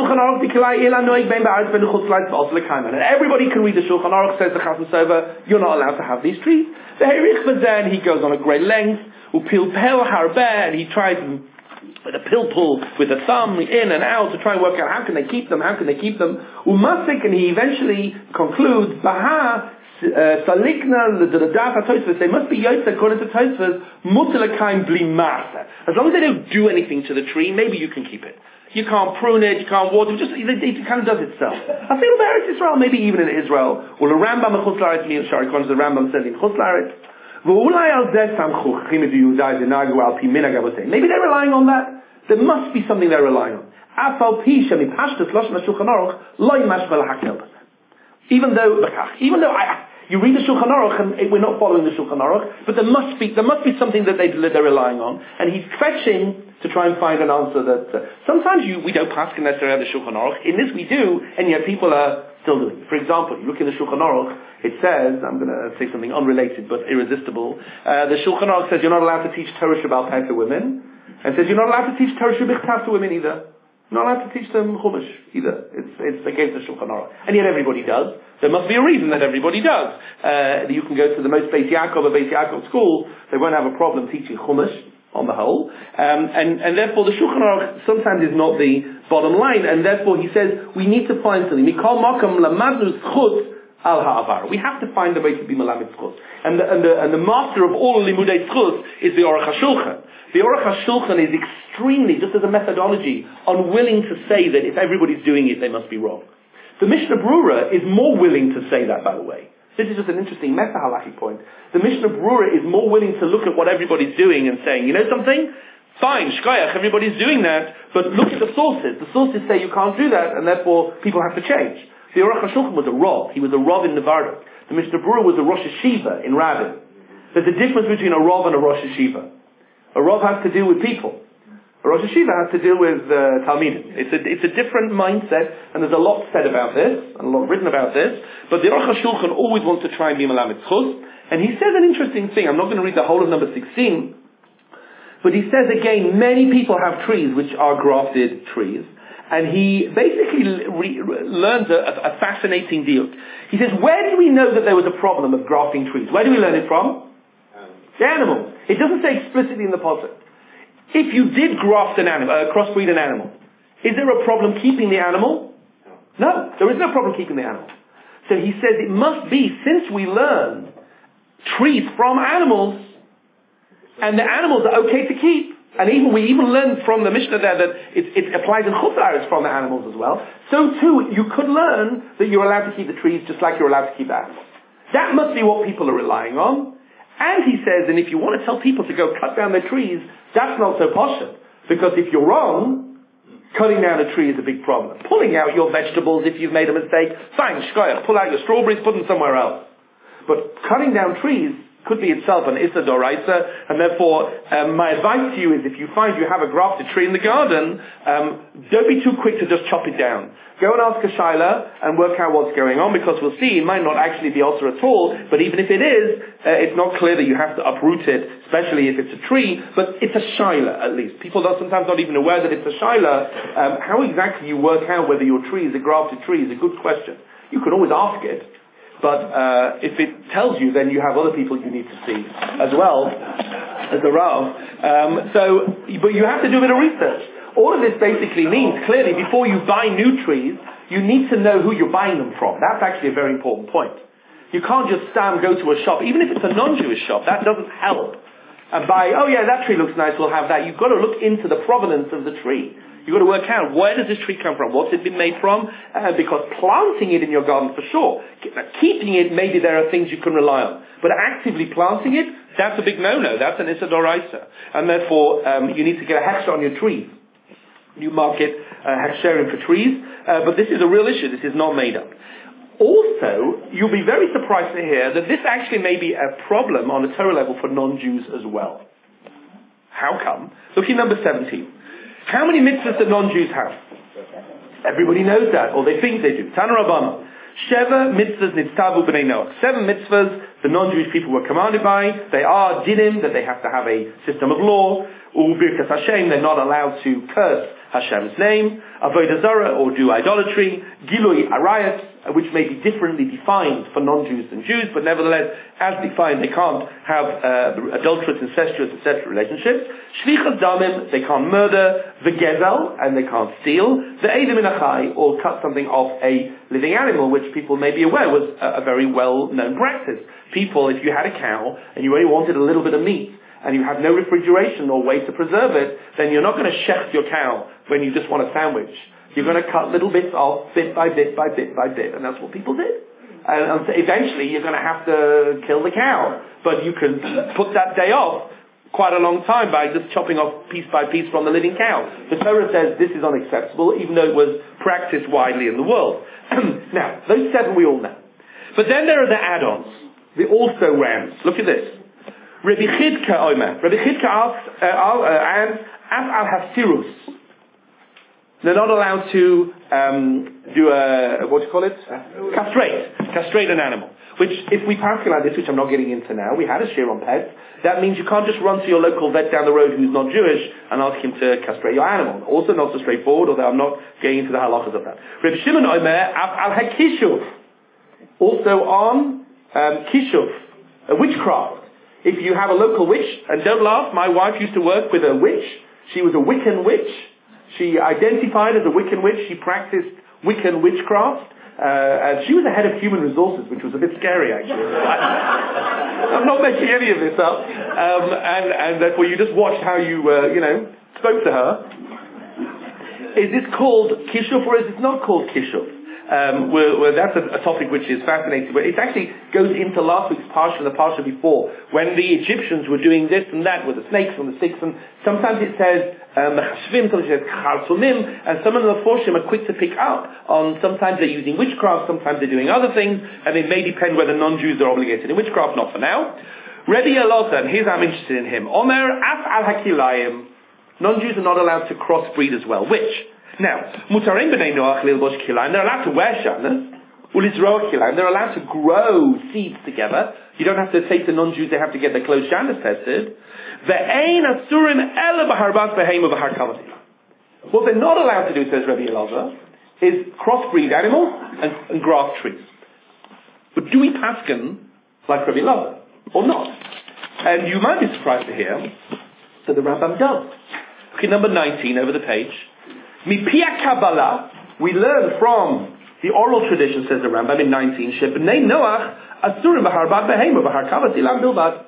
can read the Shulchan Aruch, says the Chasam Sofer, you're not allowed to have these trees. And he goes on a great length, and he tries with a pill pull with a thumb in and out to try and work out how can they keep them, how can they keep them. And he eventually concludes, Baha Salikna the Daf HaTosfos, they must be yotze according to Tosfos, mutalakaim bli masa. As long as they don't do anything to the tree, maybe you can keep it. You can't prune it, you can't water it, just, it, it kind of does itself. I feel about Israel, maybe even in Israel. Well, the Rambam in Chutz La'aretz, according to the Rambam says in Chutz La'aretz, maybe they're relying on that. There must be something they're relying on. Even though, even though I, you read the Shulchan Aruch and it, we're not following the Shulchan Aruch, but there must be there must be something that they they're relying on, and he's fetching to try and find an answer that uh, sometimes you we don't pass necessarily the Shulchan Aruch. In this we do, and yet people are still doing it. For example, you look in the Shulchan Aruch, it says, I'm going to say something unrelated but irresistible. Uh, the Shulchan Aruch says you're not allowed to teach Torah Shabbal Peh to women, and says you're not allowed to teach Torah Shabbal to women either. Not allowed to teach them Chumash either. It's, it's against the Shulchan Aruch. And yet everybody does. There must be a reason that everybody does. Uh, you can go to the most Beis Yaakov or Beis Yaakov school, they won't have a problem teaching Chumash on the whole. Um, and, and therefore the Shulchan Aruch sometimes is not the bottom line, and therefore he says we need to find something. Mikol makam lamadnu zchut al ha'avar. We have to find a way to be malamid zchut. And the, and the, and the master of all limudei zchut is the Aruch HaShulchan. The Aruch HaShulchan is extremely, just as a methodology, unwilling to say that if everybody's doing it, they must be wrong. The Mishnah Brura is more willing to say that, by the way. This is just an interesting meta-halachic point. The Mishnah Brura is more willing to look at what everybody's doing and saying, you know something? Fine, shkoyach, everybody's doing that, but look at the sources. The sources say you can't do that, and therefore people have to change. The Aruch HaShulchan was a Rav. He was a Rav in Nevada. The Mishnah Brura was a Rosh Hashiva in Rabin. There's a difference between a Rav and a Rosh Hashiva. A Rav has to deal with people. A Rosh Hashiva has to deal with uh, Talmidim. It's a, it's a different mindset, and there's a lot said about this, and a lot written about this, but the Aruch HaShulchan always wants to try and be Malamid Zchus, and he says an interesting thing. I'm not going to read the whole of number sixteen, but he says again, many people have trees which are grafted trees, and he basically re- re- learns a, a fascinating deal. He says, where do we know that there was a problem of grafting trees? Where do we learn it from? The animals. It doesn't say explicitly in the pasuk. if you did graft an animal, uh, crossbreed an animal, is there a problem keeping the animal? No, there is no problem keeping the animal. So he says it must be, since we learn trees from animals, and the animals are okay to keep, and even we even learned from the Mishnah there that it, it applies in Chutz La'aretz from the animals as well, so too you could learn that you're allowed to keep the trees just like you're allowed to keep the animals. That must be what people are relying on. And he says, and if you want to tell people to go cut down their trees, that's not so posh. Because if you're wrong, cutting down a tree is a big problem. Pulling out your vegetables if you've made a mistake, fine, shkoyach, pull out your strawberries, put them somewhere else. But cutting down trees could be itself an Issa Doraisa, and therefore um, my advice to you is if you find you have a grafted tree in the garden, um, don't be too quick to just chop it down. Go and ask a shaila and work out what's going on, because we'll see it might not actually be ulcer at all, but even if it is, uh, it's not clear that you have to uproot it, especially if it's a tree, but it's a shaila at least. People are sometimes not even aware that it's a shaila. Um, how exactly you work out whether your tree is a grafted tree is a good question. You can always ask it. But uh, if it tells you, then you have other people you need to see as well as the Rav. Um, so, but you have to do a bit of research. All of this basically means, clearly, before you buy new trees, you need to know who you're buying them from. That's actually a very important point. You can't just stand, go to a shop, even if it's a non-Jewish shop, that doesn't help. And buy, oh yeah, that tree looks nice, we'll have that. You've got to look into the provenance of the tree. You've got to work out, where does this tree come from? What's it been made from? Uh, because planting it in your garden, for sure. Keeping it, maybe there are things you can rely on. But actively planting it, that's a big no-no. That's an Issa Doraisa. And therefore, um, you need to get a hechsher on your trees. You market uh, hechsherim for trees. Uh, but this is a real issue. This is not made up. Also, you'll be very surprised to hear that this actually may be a problem on a Torah level for non-Jews as well. How come? Look at number seventeen. How many mitzvahs do non-Jews have? Everybody knows that, or they think they do. Tana Rabbana. Sheva mitzvahs nitztavu b'nei Noach. Seven mitzvahs the non-Jewish people were commanded by. They are dinim, that they have to have a system of law. Ubirkas Hashem, they're not allowed to curse Hashem's name. Avodah Zarah, or do idolatry. Gilui Arayat, which may be differently defined for non-Jews than Jews, but nevertheless, as defined, they can't have uh, adulterous, incestuous, et cetera relationships. Shlichas Damim, they can't murder. V'gezel, and they can't steal. Ve'edim in achai, or cut something off a living animal, which people may be aware was a, a very well-known practice. People, if you had a cow, and you only wanted a little bit of meat, and you have no refrigeration or way to preserve it, then you're not going to shecht your cow when you just want a sandwich. You're going to cut little bits off, bit by bit by bit by bit, and that's what people did. And eventually you're going to have to kill the cow. But you can put that day off quite a long time by just chopping off piece by piece from the living cow. The Torah says this is unacceptable, even though it was practiced widely in the world. Now, those seven we all know. But then there are the add-ons, the also rams. Look at this. Rabbi Chidka Omer. Rabbi Chidka asks, uh, and Af al Haftirus. They're not allowed to um, do a, what do you call it? Castrate. Castrate an animal. Which, if we pass like this, which I'm not getting into now, we had a shir on pets, that means you can't just run to your local vet down the road who's not Jewish and ask him to castrate your animal. Also not so straightforward, although I'm not getting into the halachas of that. Rabbi Shimon Omer, Af al Hakishuf. Also on um, Kishuf, a witchcraft. If you have a local witch, and don't laugh, my wife used to work with a witch. She was a Wiccan witch. She identified as a Wiccan witch. She practiced Wiccan witchcraft. Uh, and she was the head of human resources, which was a bit scary, actually. I'm not making any of this up. Um, and, and therefore you just watched how you, uh, you know, spoke to her. Is this called Kishuf or is it not called Kishuf? Um, we're, we're, that's a, a topic which is fascinating, but it actually goes into last week's parsha and the parsha before, when the Egyptians were doing this and that with the snakes and the sticks, and sometimes it says mechashvim, sometimes it says chartumim, and some of the forshim are quick to pick up on, sometimes they're using witchcraft, sometimes they're doing other things, and it may depend whether non-Jews are obligated in witchcraft, not for now. Rebbe Elazar, and here's I'm interested in him, Omer af al hakilayim, non-Jews are not allowed to crossbreed as well, which? Now, mutarim b'nei Noach lilbosh kilayim, they're allowed to wear shanas, ulizroa kilayim, they're allowed to grow seeds together. You don't have to take the non-Jews, they have to get their closed shanas tested. Ve'ein asurim ele b'harbas behema b'harkavati. What they're not allowed to do, says Rabbi Elazar, is crossbreed animals and, and graft trees. But do we paskin like Rabbi Elazar, or not? And you might be surprised to hear that the Rambam does. number nineteen over the page. Mipia Kabbalah, we learn from the oral tradition, says the Rambam in nineteen, Shebnei Noach Asurim B'Harbat Behema B'Harkavat Ilam Bilbad.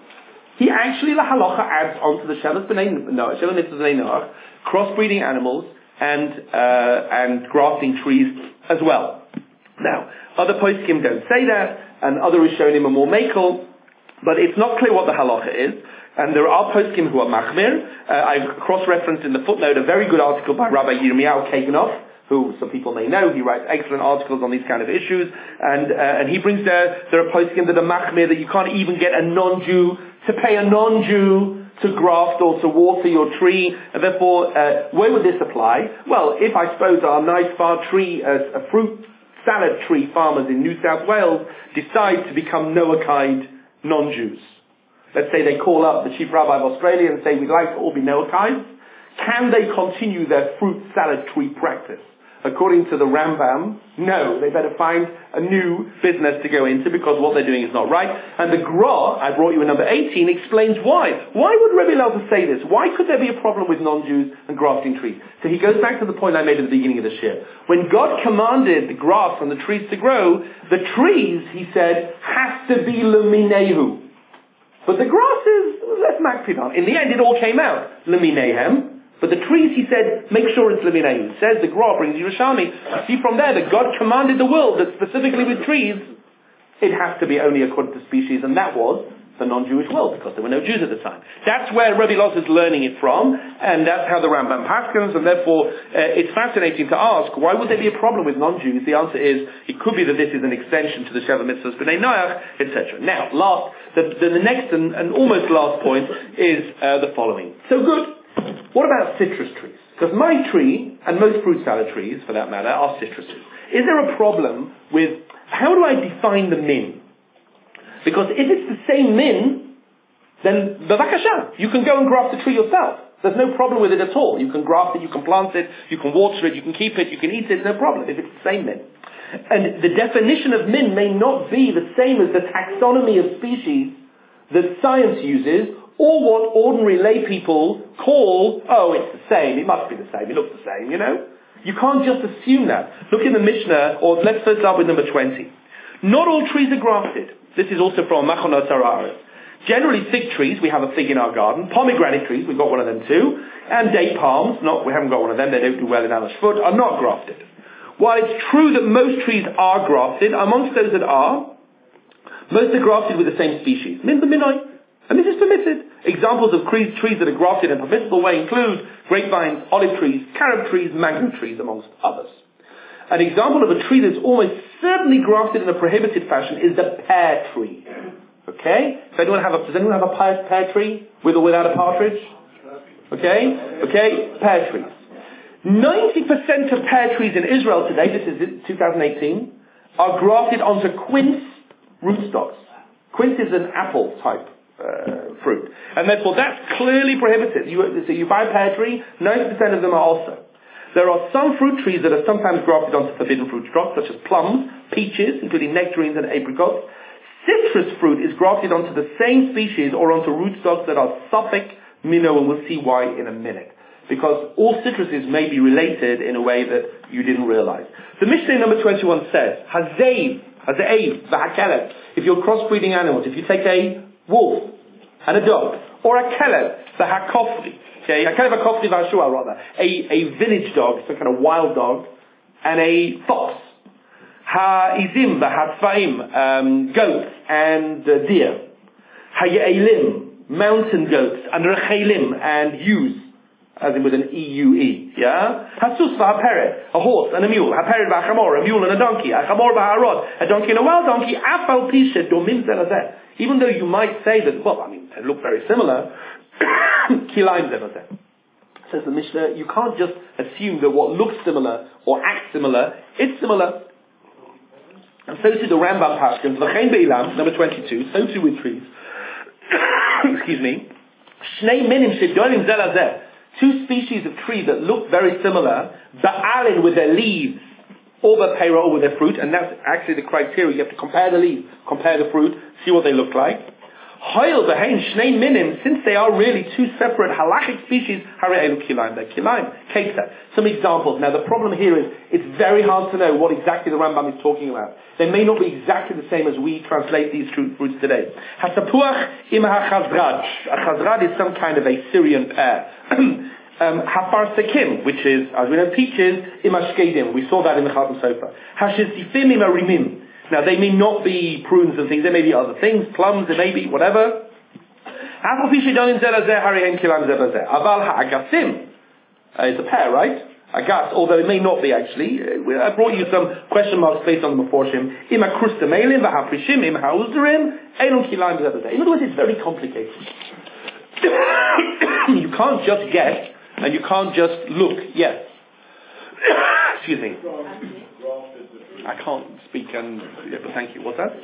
He actually, la halacha, adds onto the Shevet B'nei Noach, Shevet Mitzvah B'nei Noach, crossbreeding animals and uh, and grafting trees as well. Now, other poskim don't say that, and other Rishonim are more makel, but it's not clear what the halacha is. And there are poskim who are machmir. Uh, I've cross-referenced in the footnote a very good article by Rabbi Yirmiyahu Keganoff, who some people may know. He writes excellent articles on these kind of issues, and uh, and he brings there there are poskim that are machmir that you can't even get a non-Jew to pay a non-Jew to graft or to water your tree, and therefore, uh, where would this apply? Well, if I suppose our nice far tree, uh, a fruit salad tree farmers in New South Wales decide to become Noahide non-Jews. Let's say they call up the chief rabbi of Australia and say, we'd like to all be Noachides. Can they continue their fruit salad tree practice? According to the Rambam, no. They better find a new business to go into because what they're doing is not right. And the Gra, I brought you in number eighteen, explains why. Why would Rebbe Elazar say this? Why could there be a problem with non-Jews and grafting trees? So he goes back to the point I made at the beginning of this year. When God commanded the grass and the trees to grow, the trees, he said, has to be luminehu. But the grass is, let's makpid on. In the end, it all came out. Luminehem. But the trees, he said, make sure it's luminehu. Says the Gra brings Yerushalmi. See from there that God commanded the world that specifically with trees, it has to be only according to species, and that was the non-Jewish world, because there were no Jews at the time. That's where Rebbe Elazar is learning it from, and that's how the Rambam paskins, and therefore uh, it's fascinating to ask, why would there be a problem with non-Jews? The answer is, it could be that this is an extension to the Sheva Mitzvahs B'nai Noach, et cetera. Now, last, the, the, the next and, and almost last point is uh, the following. So good. What about citrus trees? Because my tree, and most fruit salad trees for that matter, are citruses. Is there a problem with, how do I define the min? Because if it's the same min, then b'vakasha, you can go and graft the tree yourself. There's no problem with it at all. You can graft it, you can plant it, you can water it, you can keep it, you can eat it, no problem, if it's the same min. And the definition of min may not be the same as the taxonomy of species that science uses, or what ordinary lay people call, oh, it's the same, it must be the same, it looks the same, you know? You can't just assume that. Look in the Mishnah, or let's first start with number twenty. Not all trees are grafted. This is also from Machonot Haaretz. Generally fig trees, we have a fig in our garden. Pomegranate trees, we've got one of them too. And date palms, not, we haven't got one of them, they don't do well in Amish food, are not grafted. While it's true that most trees are grafted, amongst those that are, most are grafted with the same species. Min b'minoi. And this is permitted. Examples of trees that are grafted in a permissible way include grapevines, olive trees, carob trees, mango trees, amongst others. An example of a tree that's almost certainly grafted in a prohibited fashion is the pear tree. Okay? Does anyone have a, does anyone have a pear, pear tree with or without a partridge? Okay? Okay? Pear trees. ninety percent of pear trees in Israel today, this is twenty eighteen, are grafted onto quince rootstocks. Quince is an apple type uh, fruit. And therefore that's clearly prohibited. You, so you buy a pear tree, ninety percent of them are also. There are some fruit trees that are sometimes grafted onto forbidden fruit stocks, such as plums, peaches, including nectarines and apricots. Citrus fruit is grafted onto the same species or onto rootstocks that are Suffolk, minnow, and we'll see why in a minute. Because all citruses may be related in a way that you didn't realize. The Mishnah number twenty-one says, Hazev, Hazev, V'hakeleb. If you're crossbreeding animals, if you take a wolf and a dog, or a keleb, V'hakofri, okay, a keleb hakofri v'hashua rather, a, a village dog, some kind of wild dog, and a fox. Ha'izim, v'hatzvaim, um, goats and uh, deer. Ha'ye'elim, mountain goats, and rechelim, and ewes. As in with an E U E, yeah? Hasus v'haperet, a horse and a mule. Haperet v'achamor, a mule and a donkey. Achamor v'harod, a donkey and a wild donkey. Afal pishet domim zelazeh. Even though you might say that, well, I mean, they look very similar. Kilaim zelazeh. Says the Mishnah, you can't just assume that what looks similar or acts similar, it's similar. And so too the Rambam Pashkim, L'chein be'ilam, number twenty-two, so too with trees. Excuse me. Shnei minim shedolim zelazeh. Two species of tree that look very similar, ba'alin with their leaves, or ba'peira, or with their fruit, and that's actually the criteria. You have to compare the leaves, compare the fruit, see what they look like. Hoil behain shnei minim, since they are really two separate halachic species, hare elu kilaim, they're kilaim. Keita. Some examples. Now the problem here is, it's very hard to know what exactly the Rambam is talking about. They may not be exactly the same as we translate these fruits today. Hasapuach im ha-chazrad. A chazrad is some kind of a Syrian pear. um, Hafar sekim, which is, as we know, peaches, im ashkedim. We saw that in the Chatan Sofer. Hashizifim im arimim. Now, they may not be prunes and things. They may be other things, plums, they may be whatever. Aval ha'agasim. It's a pear, right? Agas, although it may not be actually. I brought you some question marks based on the Meforshim. Im ha'krustamelim v'ha'prishim im ha'uzerim elon kilayim zebazeh. In other words, it's very complicated. You can't just guess, and you can't just look. Yes. Excuse me. I can't speak and yeah, but thank you. What's that?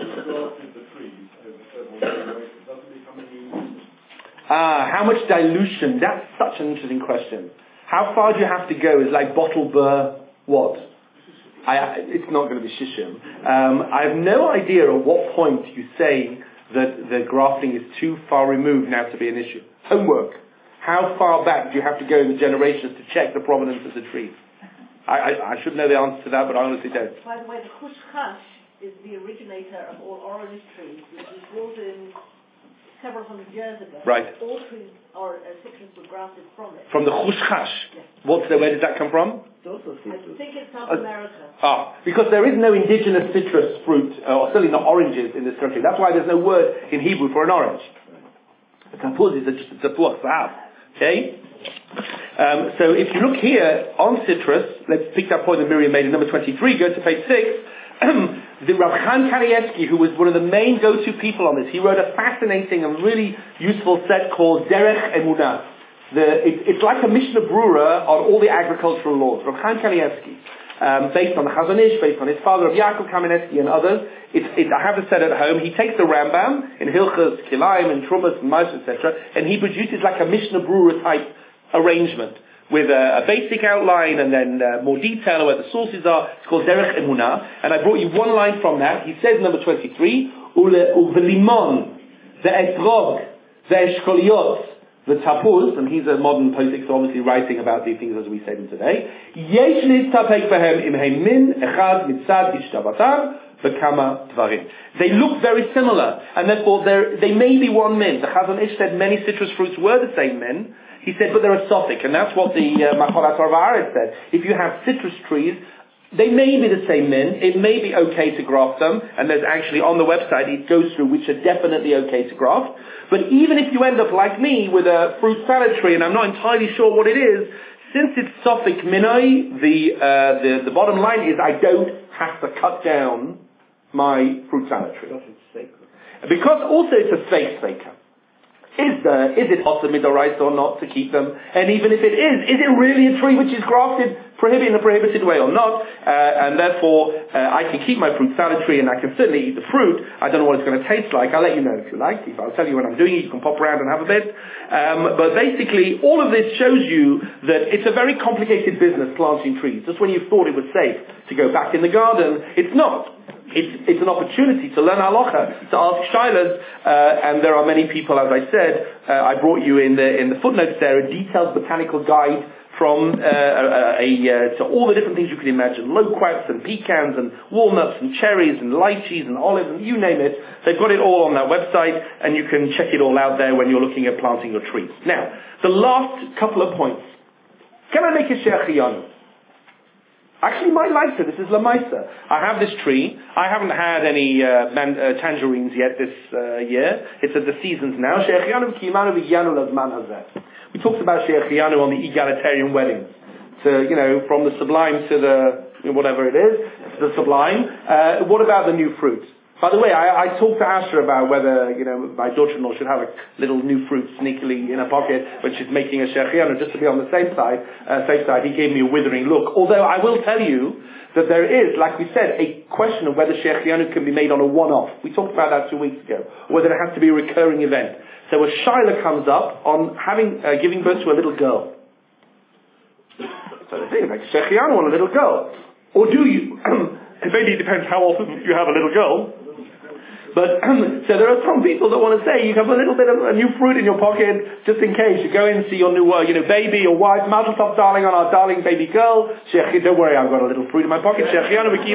Ah, how much dilution? That's such an interesting question. How far do you have to go? Is like bottle burr what? I, it's not going to be shishim. Um, I have no idea at what point you say that the grafting is too far removed now to be an issue. Homework. How far back do you have to go in the generations to check the provenance of the tree? I, I, I should know the answer to that, but I honestly don't. By the way, the Khushkhash is the originator of all orange trees, which was brought in several hundred years ago. Right. All trees or uh, citrus were grafted from it. From the Khushkhash? Yes. What's the, where did that come from? It's also citrus. I think it's South Uh, America. Ah, because there is no indigenous citrus fruit, uh, or certainly not oranges in this country. That's why there's no word in Hebrew for an orange. A tapuz is just a tapuach, okay? Um, so if you look here on citrus, let's pick that point that Miriam made in number twenty-three, go to page six. The Rav Chaim Kanievsky, who was one of the main go-to people on this, he wrote a fascinating and really useful set called Derech Emunah. The, it, it's like a Mishnah Brura on all the agricultural laws. Rav Chaim Kanievsky, um, based on the Chazon Ish, based on his father, Rav Yaakov Kamenetsky and others. It, it, I have the set at home. He takes the Rambam in Hilchas, Kilayim, and Trumas, and Maish, et cetera, and he produces like a Mishnah Brura type arrangement with a, a basic outline and then uh, more detail where the sources are. It's called Derech Emunah, and I brought you one line from that. He says, number twenty-three, Uvelimon, the etrog, the eshkoliot, the tapuz, and he's a modern poet, so obviously writing about these things as we say them today. Yesh nistapek behem im heimin echad mitzad ishtavatam v'kama dvarim. They look very similar, and therefore they may be one min. The Chazon Ish said many citrus fruits were the same min. He said, but they're a sophic, and that's what the uh, Macholat Arvaret said. If you have citrus trees, they may be the same min. It may be okay to graft them, and there's actually on the website it goes through which are definitely okay to graft. But even if you end up like me with a fruit salad tree, and I'm not entirely sure what it is, since it's sophic minoi, the, uh, the the bottom line is I don't have to cut down my fruit salad tree. Because also it's a fake faker. Is the, is it also midoraisa or not to keep them? And even if it is, is it really a tree which is grafted prohibited in a prohibited way or not? Uh, and therefore, uh, I can keep my fruit salad tree and I can certainly eat the fruit. I don't know what it's going to taste like. I'll let you know if you like. If I'll tell you when I'm doing it, you can pop around and have a bit. Um, but basically, all of this shows you that it's a very complicated business planting trees. Just when you thought it was safe to go back in the garden, it's not. It's, it's an opportunity to learn halacha, to ask shilas, uh, and there are many people, as I said, uh, I brought you in the in the footnotes there a detailed botanical guide from uh, a, a, uh, to all the different things you can imagine, loquats and pecans and walnuts and cherries and lychees and olives and you name it. They've got it all on that website, and you can check it all out there when you're looking at planting your trees. Now, the last couple of points. Can I make a shechianu? Actually, my lighter, this is Lamaisa. I have this tree. I haven't had any uh, man, uh, tangerines yet this uh, year. It's at the seasons now. We talked about Shechianu on the egalitarian weddings. To, you know, from the sublime to the, you know, whatever it is, to the sublime. Uh, what about the new fruits? By the way, I, I talked to Asher about whether, you know, my daughter-in-law should have a little new fruit sneakily in her pocket when she's making a shechianu, just to be on the same side, uh, safe side. He gave me a withering look. Although I will tell you that there is, like we said, a question of whether shechianu can be made on a one-off. We talked about that two weeks ago. Or whether it has to be a recurring event. So a shaila comes up on having, uh, giving birth to a little girl. So they think, like shechianu on a little girl. Or do you? It maybe depends how often you have a little girl. But so there are some people that want to say you have a little bit of a new fruit in your pocket just in case you go in and see your new, uh, you know, baby or wife. Mazel tov, darling, on our darling baby girl. Don't worry, I've got a little fruit in my pocket. And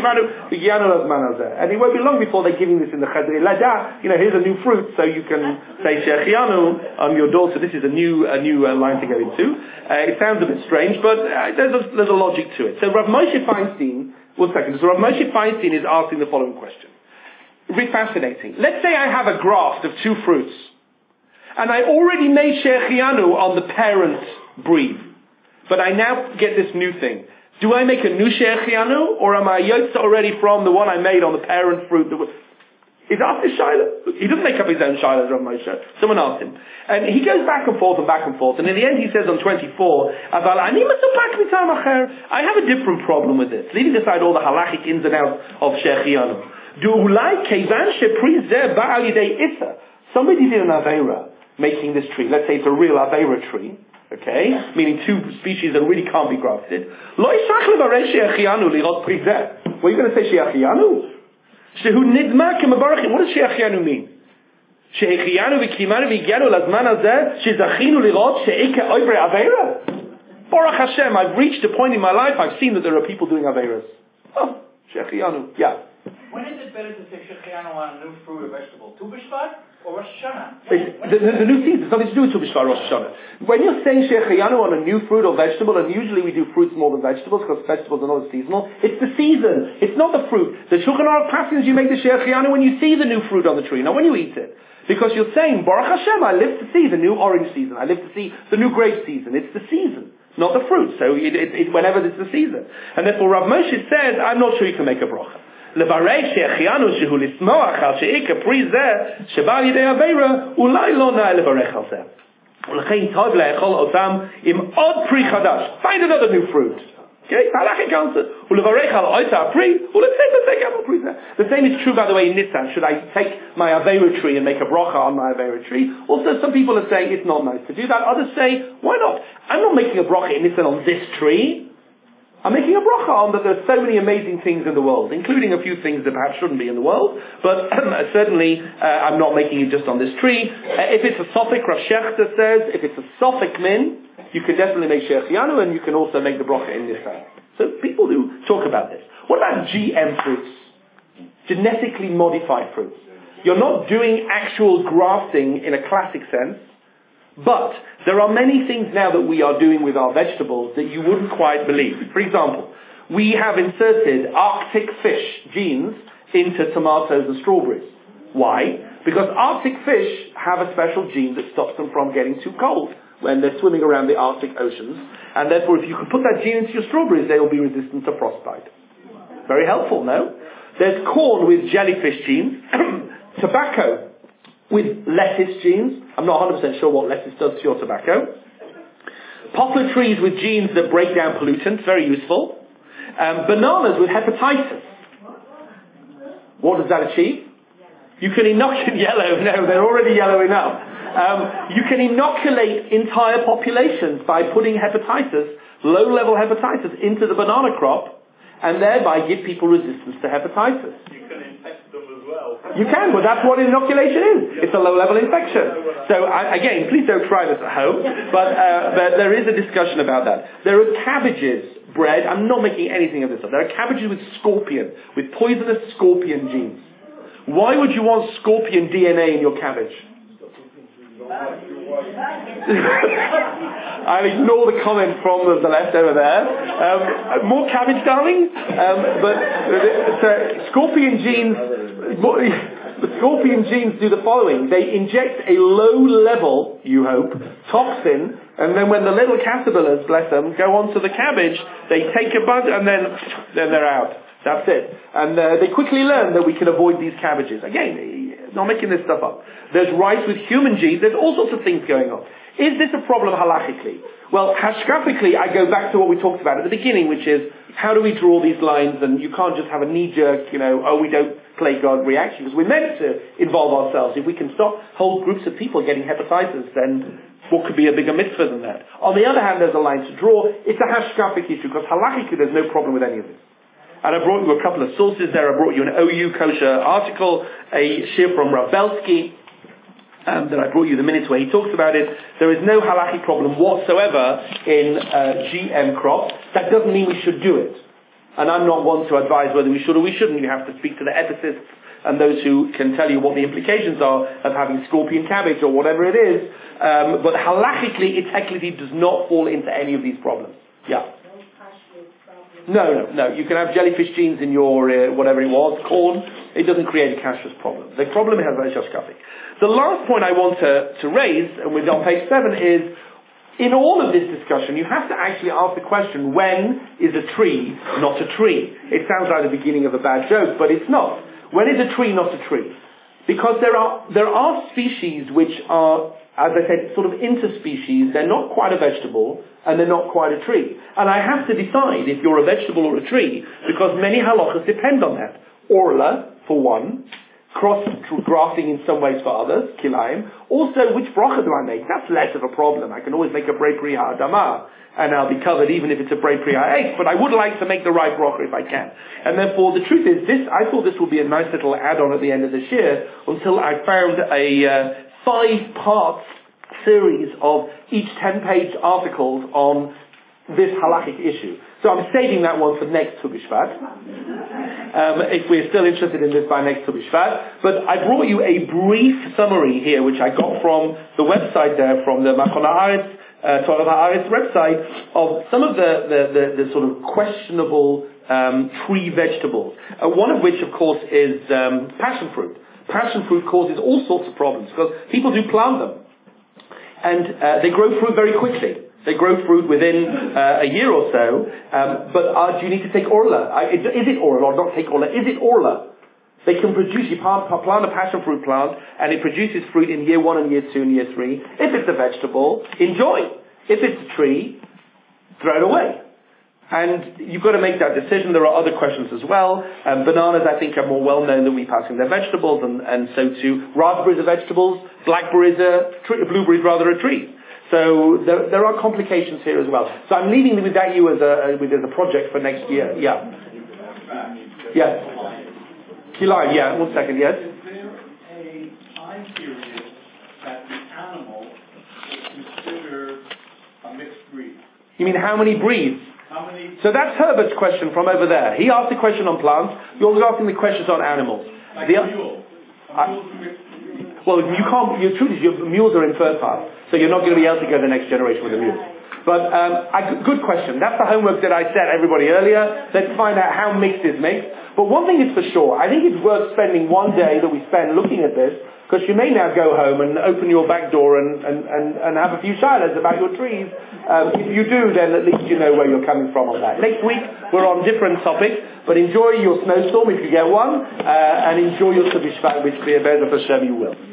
it won't be long before they're giving this in the Chedrei Lada. You know, here's a new fruit, so you can say Shechianu on your door. So this is a new, a new uh, line to go into. Uh, it sounds a bit strange, but uh, there's, a, there's a logic to it. So Rav Moshe Feinstein, one second. So Rav Moshe Feinstein is asking the following question. Very fascinating. Let's say I have a graft of two fruits, and I already made Shechianu on the parent breed, but I now get this new thing. Do I make a new Shechianu, or am I yotza already from the one I made on the parent fruit? That was, he's asked his Shaila. He doesn't make up his own Shaila, Rav Moshe. Someone asked him. And he goes back and forth and back and forth, and in the end he says on twenty-four, I have a different problem with this, leaving aside all the halachic ins and outs of Shechianu. Somebody did an Aveira making this tree. Let's say it's a real Aveira tree, okay? Meaning two species that really can't be grafted. What are you going to say, Shechianu? What does Shechianu mean? Baruch Hashem, I've reached a point in my life, I've seen that there are people doing Aveiras. Oh, Shechianu, yeah. When is it better to say Shechianu on a new fruit or vegetable? Tu B'Shvat or Rosh Hashanah? The, the, the new season, it's nothing to do with Tu B'Shvat or Rosh Hashanah. When you're saying Shechianu on a new fruit or vegetable, and usually we do fruits more than vegetables because vegetables are not seasonal, it's the season, it's not the fruit. The Shulchan Aruch passages you make the Shechianu when you see the new fruit on the tree, not when you eat it. Because you're saying, Baruch Hashem, I live to see the new orange season, I live to see the new grape season. It's the season, not the fruit. So it, it, it, whenever it's the season. And therefore Rav Moshe says, I'm not sure you can make a bracha. לברך שהחיינו שהוא לשמוח על שאיקה פרי זה שבא על ידי עבירה אולי לא נאה לברך על זה ולכן טוב לאכול אותם עם עוד פרי חדש. Find another new fruit. Okay, halachic answer. ולברך על אותה הפרי ולצאת לזה גם הפרי זה. The same is true, by the way, in Nissan. Should I take my Aveira tree and make a bracha on my Aveira tree? Also, some people are saying it's not nice to do that. Others say, why not? I'm not making a bracha in Nissan on this tree. I'm making a bracha on that there's so many amazing things in the world, including a few things that perhaps shouldn't be in the world, but certainly uh, I'm not making it just on this tree. Uh, if it's a Sophic, Rav Shechter says, if it's a Sophic min, you can definitely make Shechianu, and you can also make the bracha in this way. So people do talk about this. What about G M fruits? Genetically modified fruits. You're not doing actual grafting in a classic sense, but there are many things now that we are doing with our vegetables that you wouldn't quite believe. For example, we have inserted Arctic fish genes into tomatoes and strawberries. Why? Because Arctic fish have a special gene that stops them from getting too cold when they're swimming around the Arctic oceans. And therefore, if you can put that gene into your strawberries, they will be resistant to frostbite. Very helpful, no? There's corn with jellyfish genes, tobacco with lettuce genes. I'm not one hundred percent sure what lettuce does to your tobacco. Poplar trees with genes that break down pollutants, very useful. Um, bananas with hepatitis. What does that achieve? You can inoculate yellow. No, they're already yellow enough. Um, you can inoculate entire populations by putting hepatitis, low-level hepatitis, into the banana crop, and thereby give people resistance to hepatitis. You can infect them as well. You can, but that's what inoculation is. It's a low-level infection. So, I, again, please don't try this at home, but, uh, but there is a discussion about that. There are cabbages bred, I'm not making anything of this up, there are cabbages with scorpion, with poisonous scorpion genes. Why would you want scorpion D N A in your cabbage? I'll ignore the comment from the, the left over there. Um, more cabbage, darling. Um, but so scorpion genes, the scorpion genes do the following: they inject a low-level, you hope, toxin, and then when the little caterpillars, bless them, go onto the cabbage, they take a bud and then then they're out. That's it. And uh, they quickly learn that we can avoid these cabbages. Again, not making this stuff up. There's rice with human genes. There's all sorts of things going on. Is this a problem halachically? Well, hashkafically, I go back to what we talked about at the beginning, which is, how do we draw these lines? And you can't just have a knee-jerk, you know, oh, we don't play God reaction, because we're meant to involve ourselves. If we can stop whole groups of people getting hepatitis, then what could be a bigger mitzvah than that? On the other hand, there's a line to draw. It's a hashkafic issue, because halachically there's no problem with any of this. And I brought you a couple of sources there. I brought you an O U kosher article, a shir from Rav Belsky, um, that I brought you the minutes where he talks about it. There is no halachic problem whatsoever in uh, G M crops. That doesn't mean we should do it. And I'm not one to advise whether we should or we shouldn't. You have to speak to the ethicists and those who can tell you what the implications are of having scorpion cabbage or whatever it is. Um, but halachically, it technically does not fall into any of these problems. Yeah. No, no, no. You can have jellyfish genes in your, uh, whatever it was, corn. It doesn't create a kashrus problem. The problem it has is shashkafi. The last point I want to, to raise, and we're on page seven, is in all of this discussion, you have to actually ask the question, when is a tree not a tree? It sounds like the beginning of a bad joke, but it's not. When is a tree not a tree? Because there are, there are species which are, as I said, sort of interspecies. They're not quite a vegetable, and they're not quite a tree. And I have to decide if you're a vegetable or a tree, because many halachas depend on that. Orla, for one, cross-grafting in some ways for others, kilayim. Also, which bracha do I make? That's less of a problem. I can always make a brei pri ha'adama, and I'll be covered even if it's a brei pri ha'eik, but I would like to make the right bracha if I can. And therefore, the truth is, this, I thought this would be a nice little add-on at the end of this year, until I found a uh, five-part series of each ten-page articles on this halachic issue. So I'm saving that one for next Tu B'Shvat, um, if we're still interested in this by next Tu B'Shvat. But I brought you a brief summary here, which I got from the website there, from the Machon Haaretz, uh, Torah Haaretz website, of some of the, the, the, the sort of questionable um, tree vegetables. Uh, one of which, of course, is um, passion fruit. Passion fruit causes all sorts of problems, because people do plant them. And uh, they grow fruit very quickly. They grow fruit within uh, a year or so, um, but uh, do you need to take orla? I, is it orla or not take orla? Is it orla? They can produce, you plant, plant a passion fruit plant, and it produces fruit in year one and year two and year three. If it's a vegetable, enjoy. If it's a tree, throw it away. And you've got to make that decision. There are other questions as well. Um, bananas, I think, are more well known than we passing their vegetables, and, and so too. Raspberries are vegetables, blackberries are, tree, blueberries rather are trees. So there, there are complications here as well. So I'm leaving with that you as a, with, as a project for next year. Yeah. Yes. Kilayim, yeah, one second, yes. Is there a time period that the animal is considered a mixed breed? You mean how many breeds? How many? So that's Herbert's question from over there. He asked a question on plants. You're asking the questions on animals. Like the, a mule. A I, mule's a mixed breed. Well, you can't. Your truth is, your mules are in fertile, so you're not going to be able to go the next generation with a mule. But um, I, good question. That's the homework that I set everybody earlier. Let's find out how mixed is mixed. But one thing is for sure, I think it's worth spending one day that we spend looking at this, because you may now go home and open your back door and, and, and, and have a few shilas about your trees. Um, if you do, then at least you know where you're coming from on that. Next week, we're on different topics, but enjoy your snowstorm if you get one, uh, and enjoy your Tu B'Shvat, which Be'ez Hashem you will.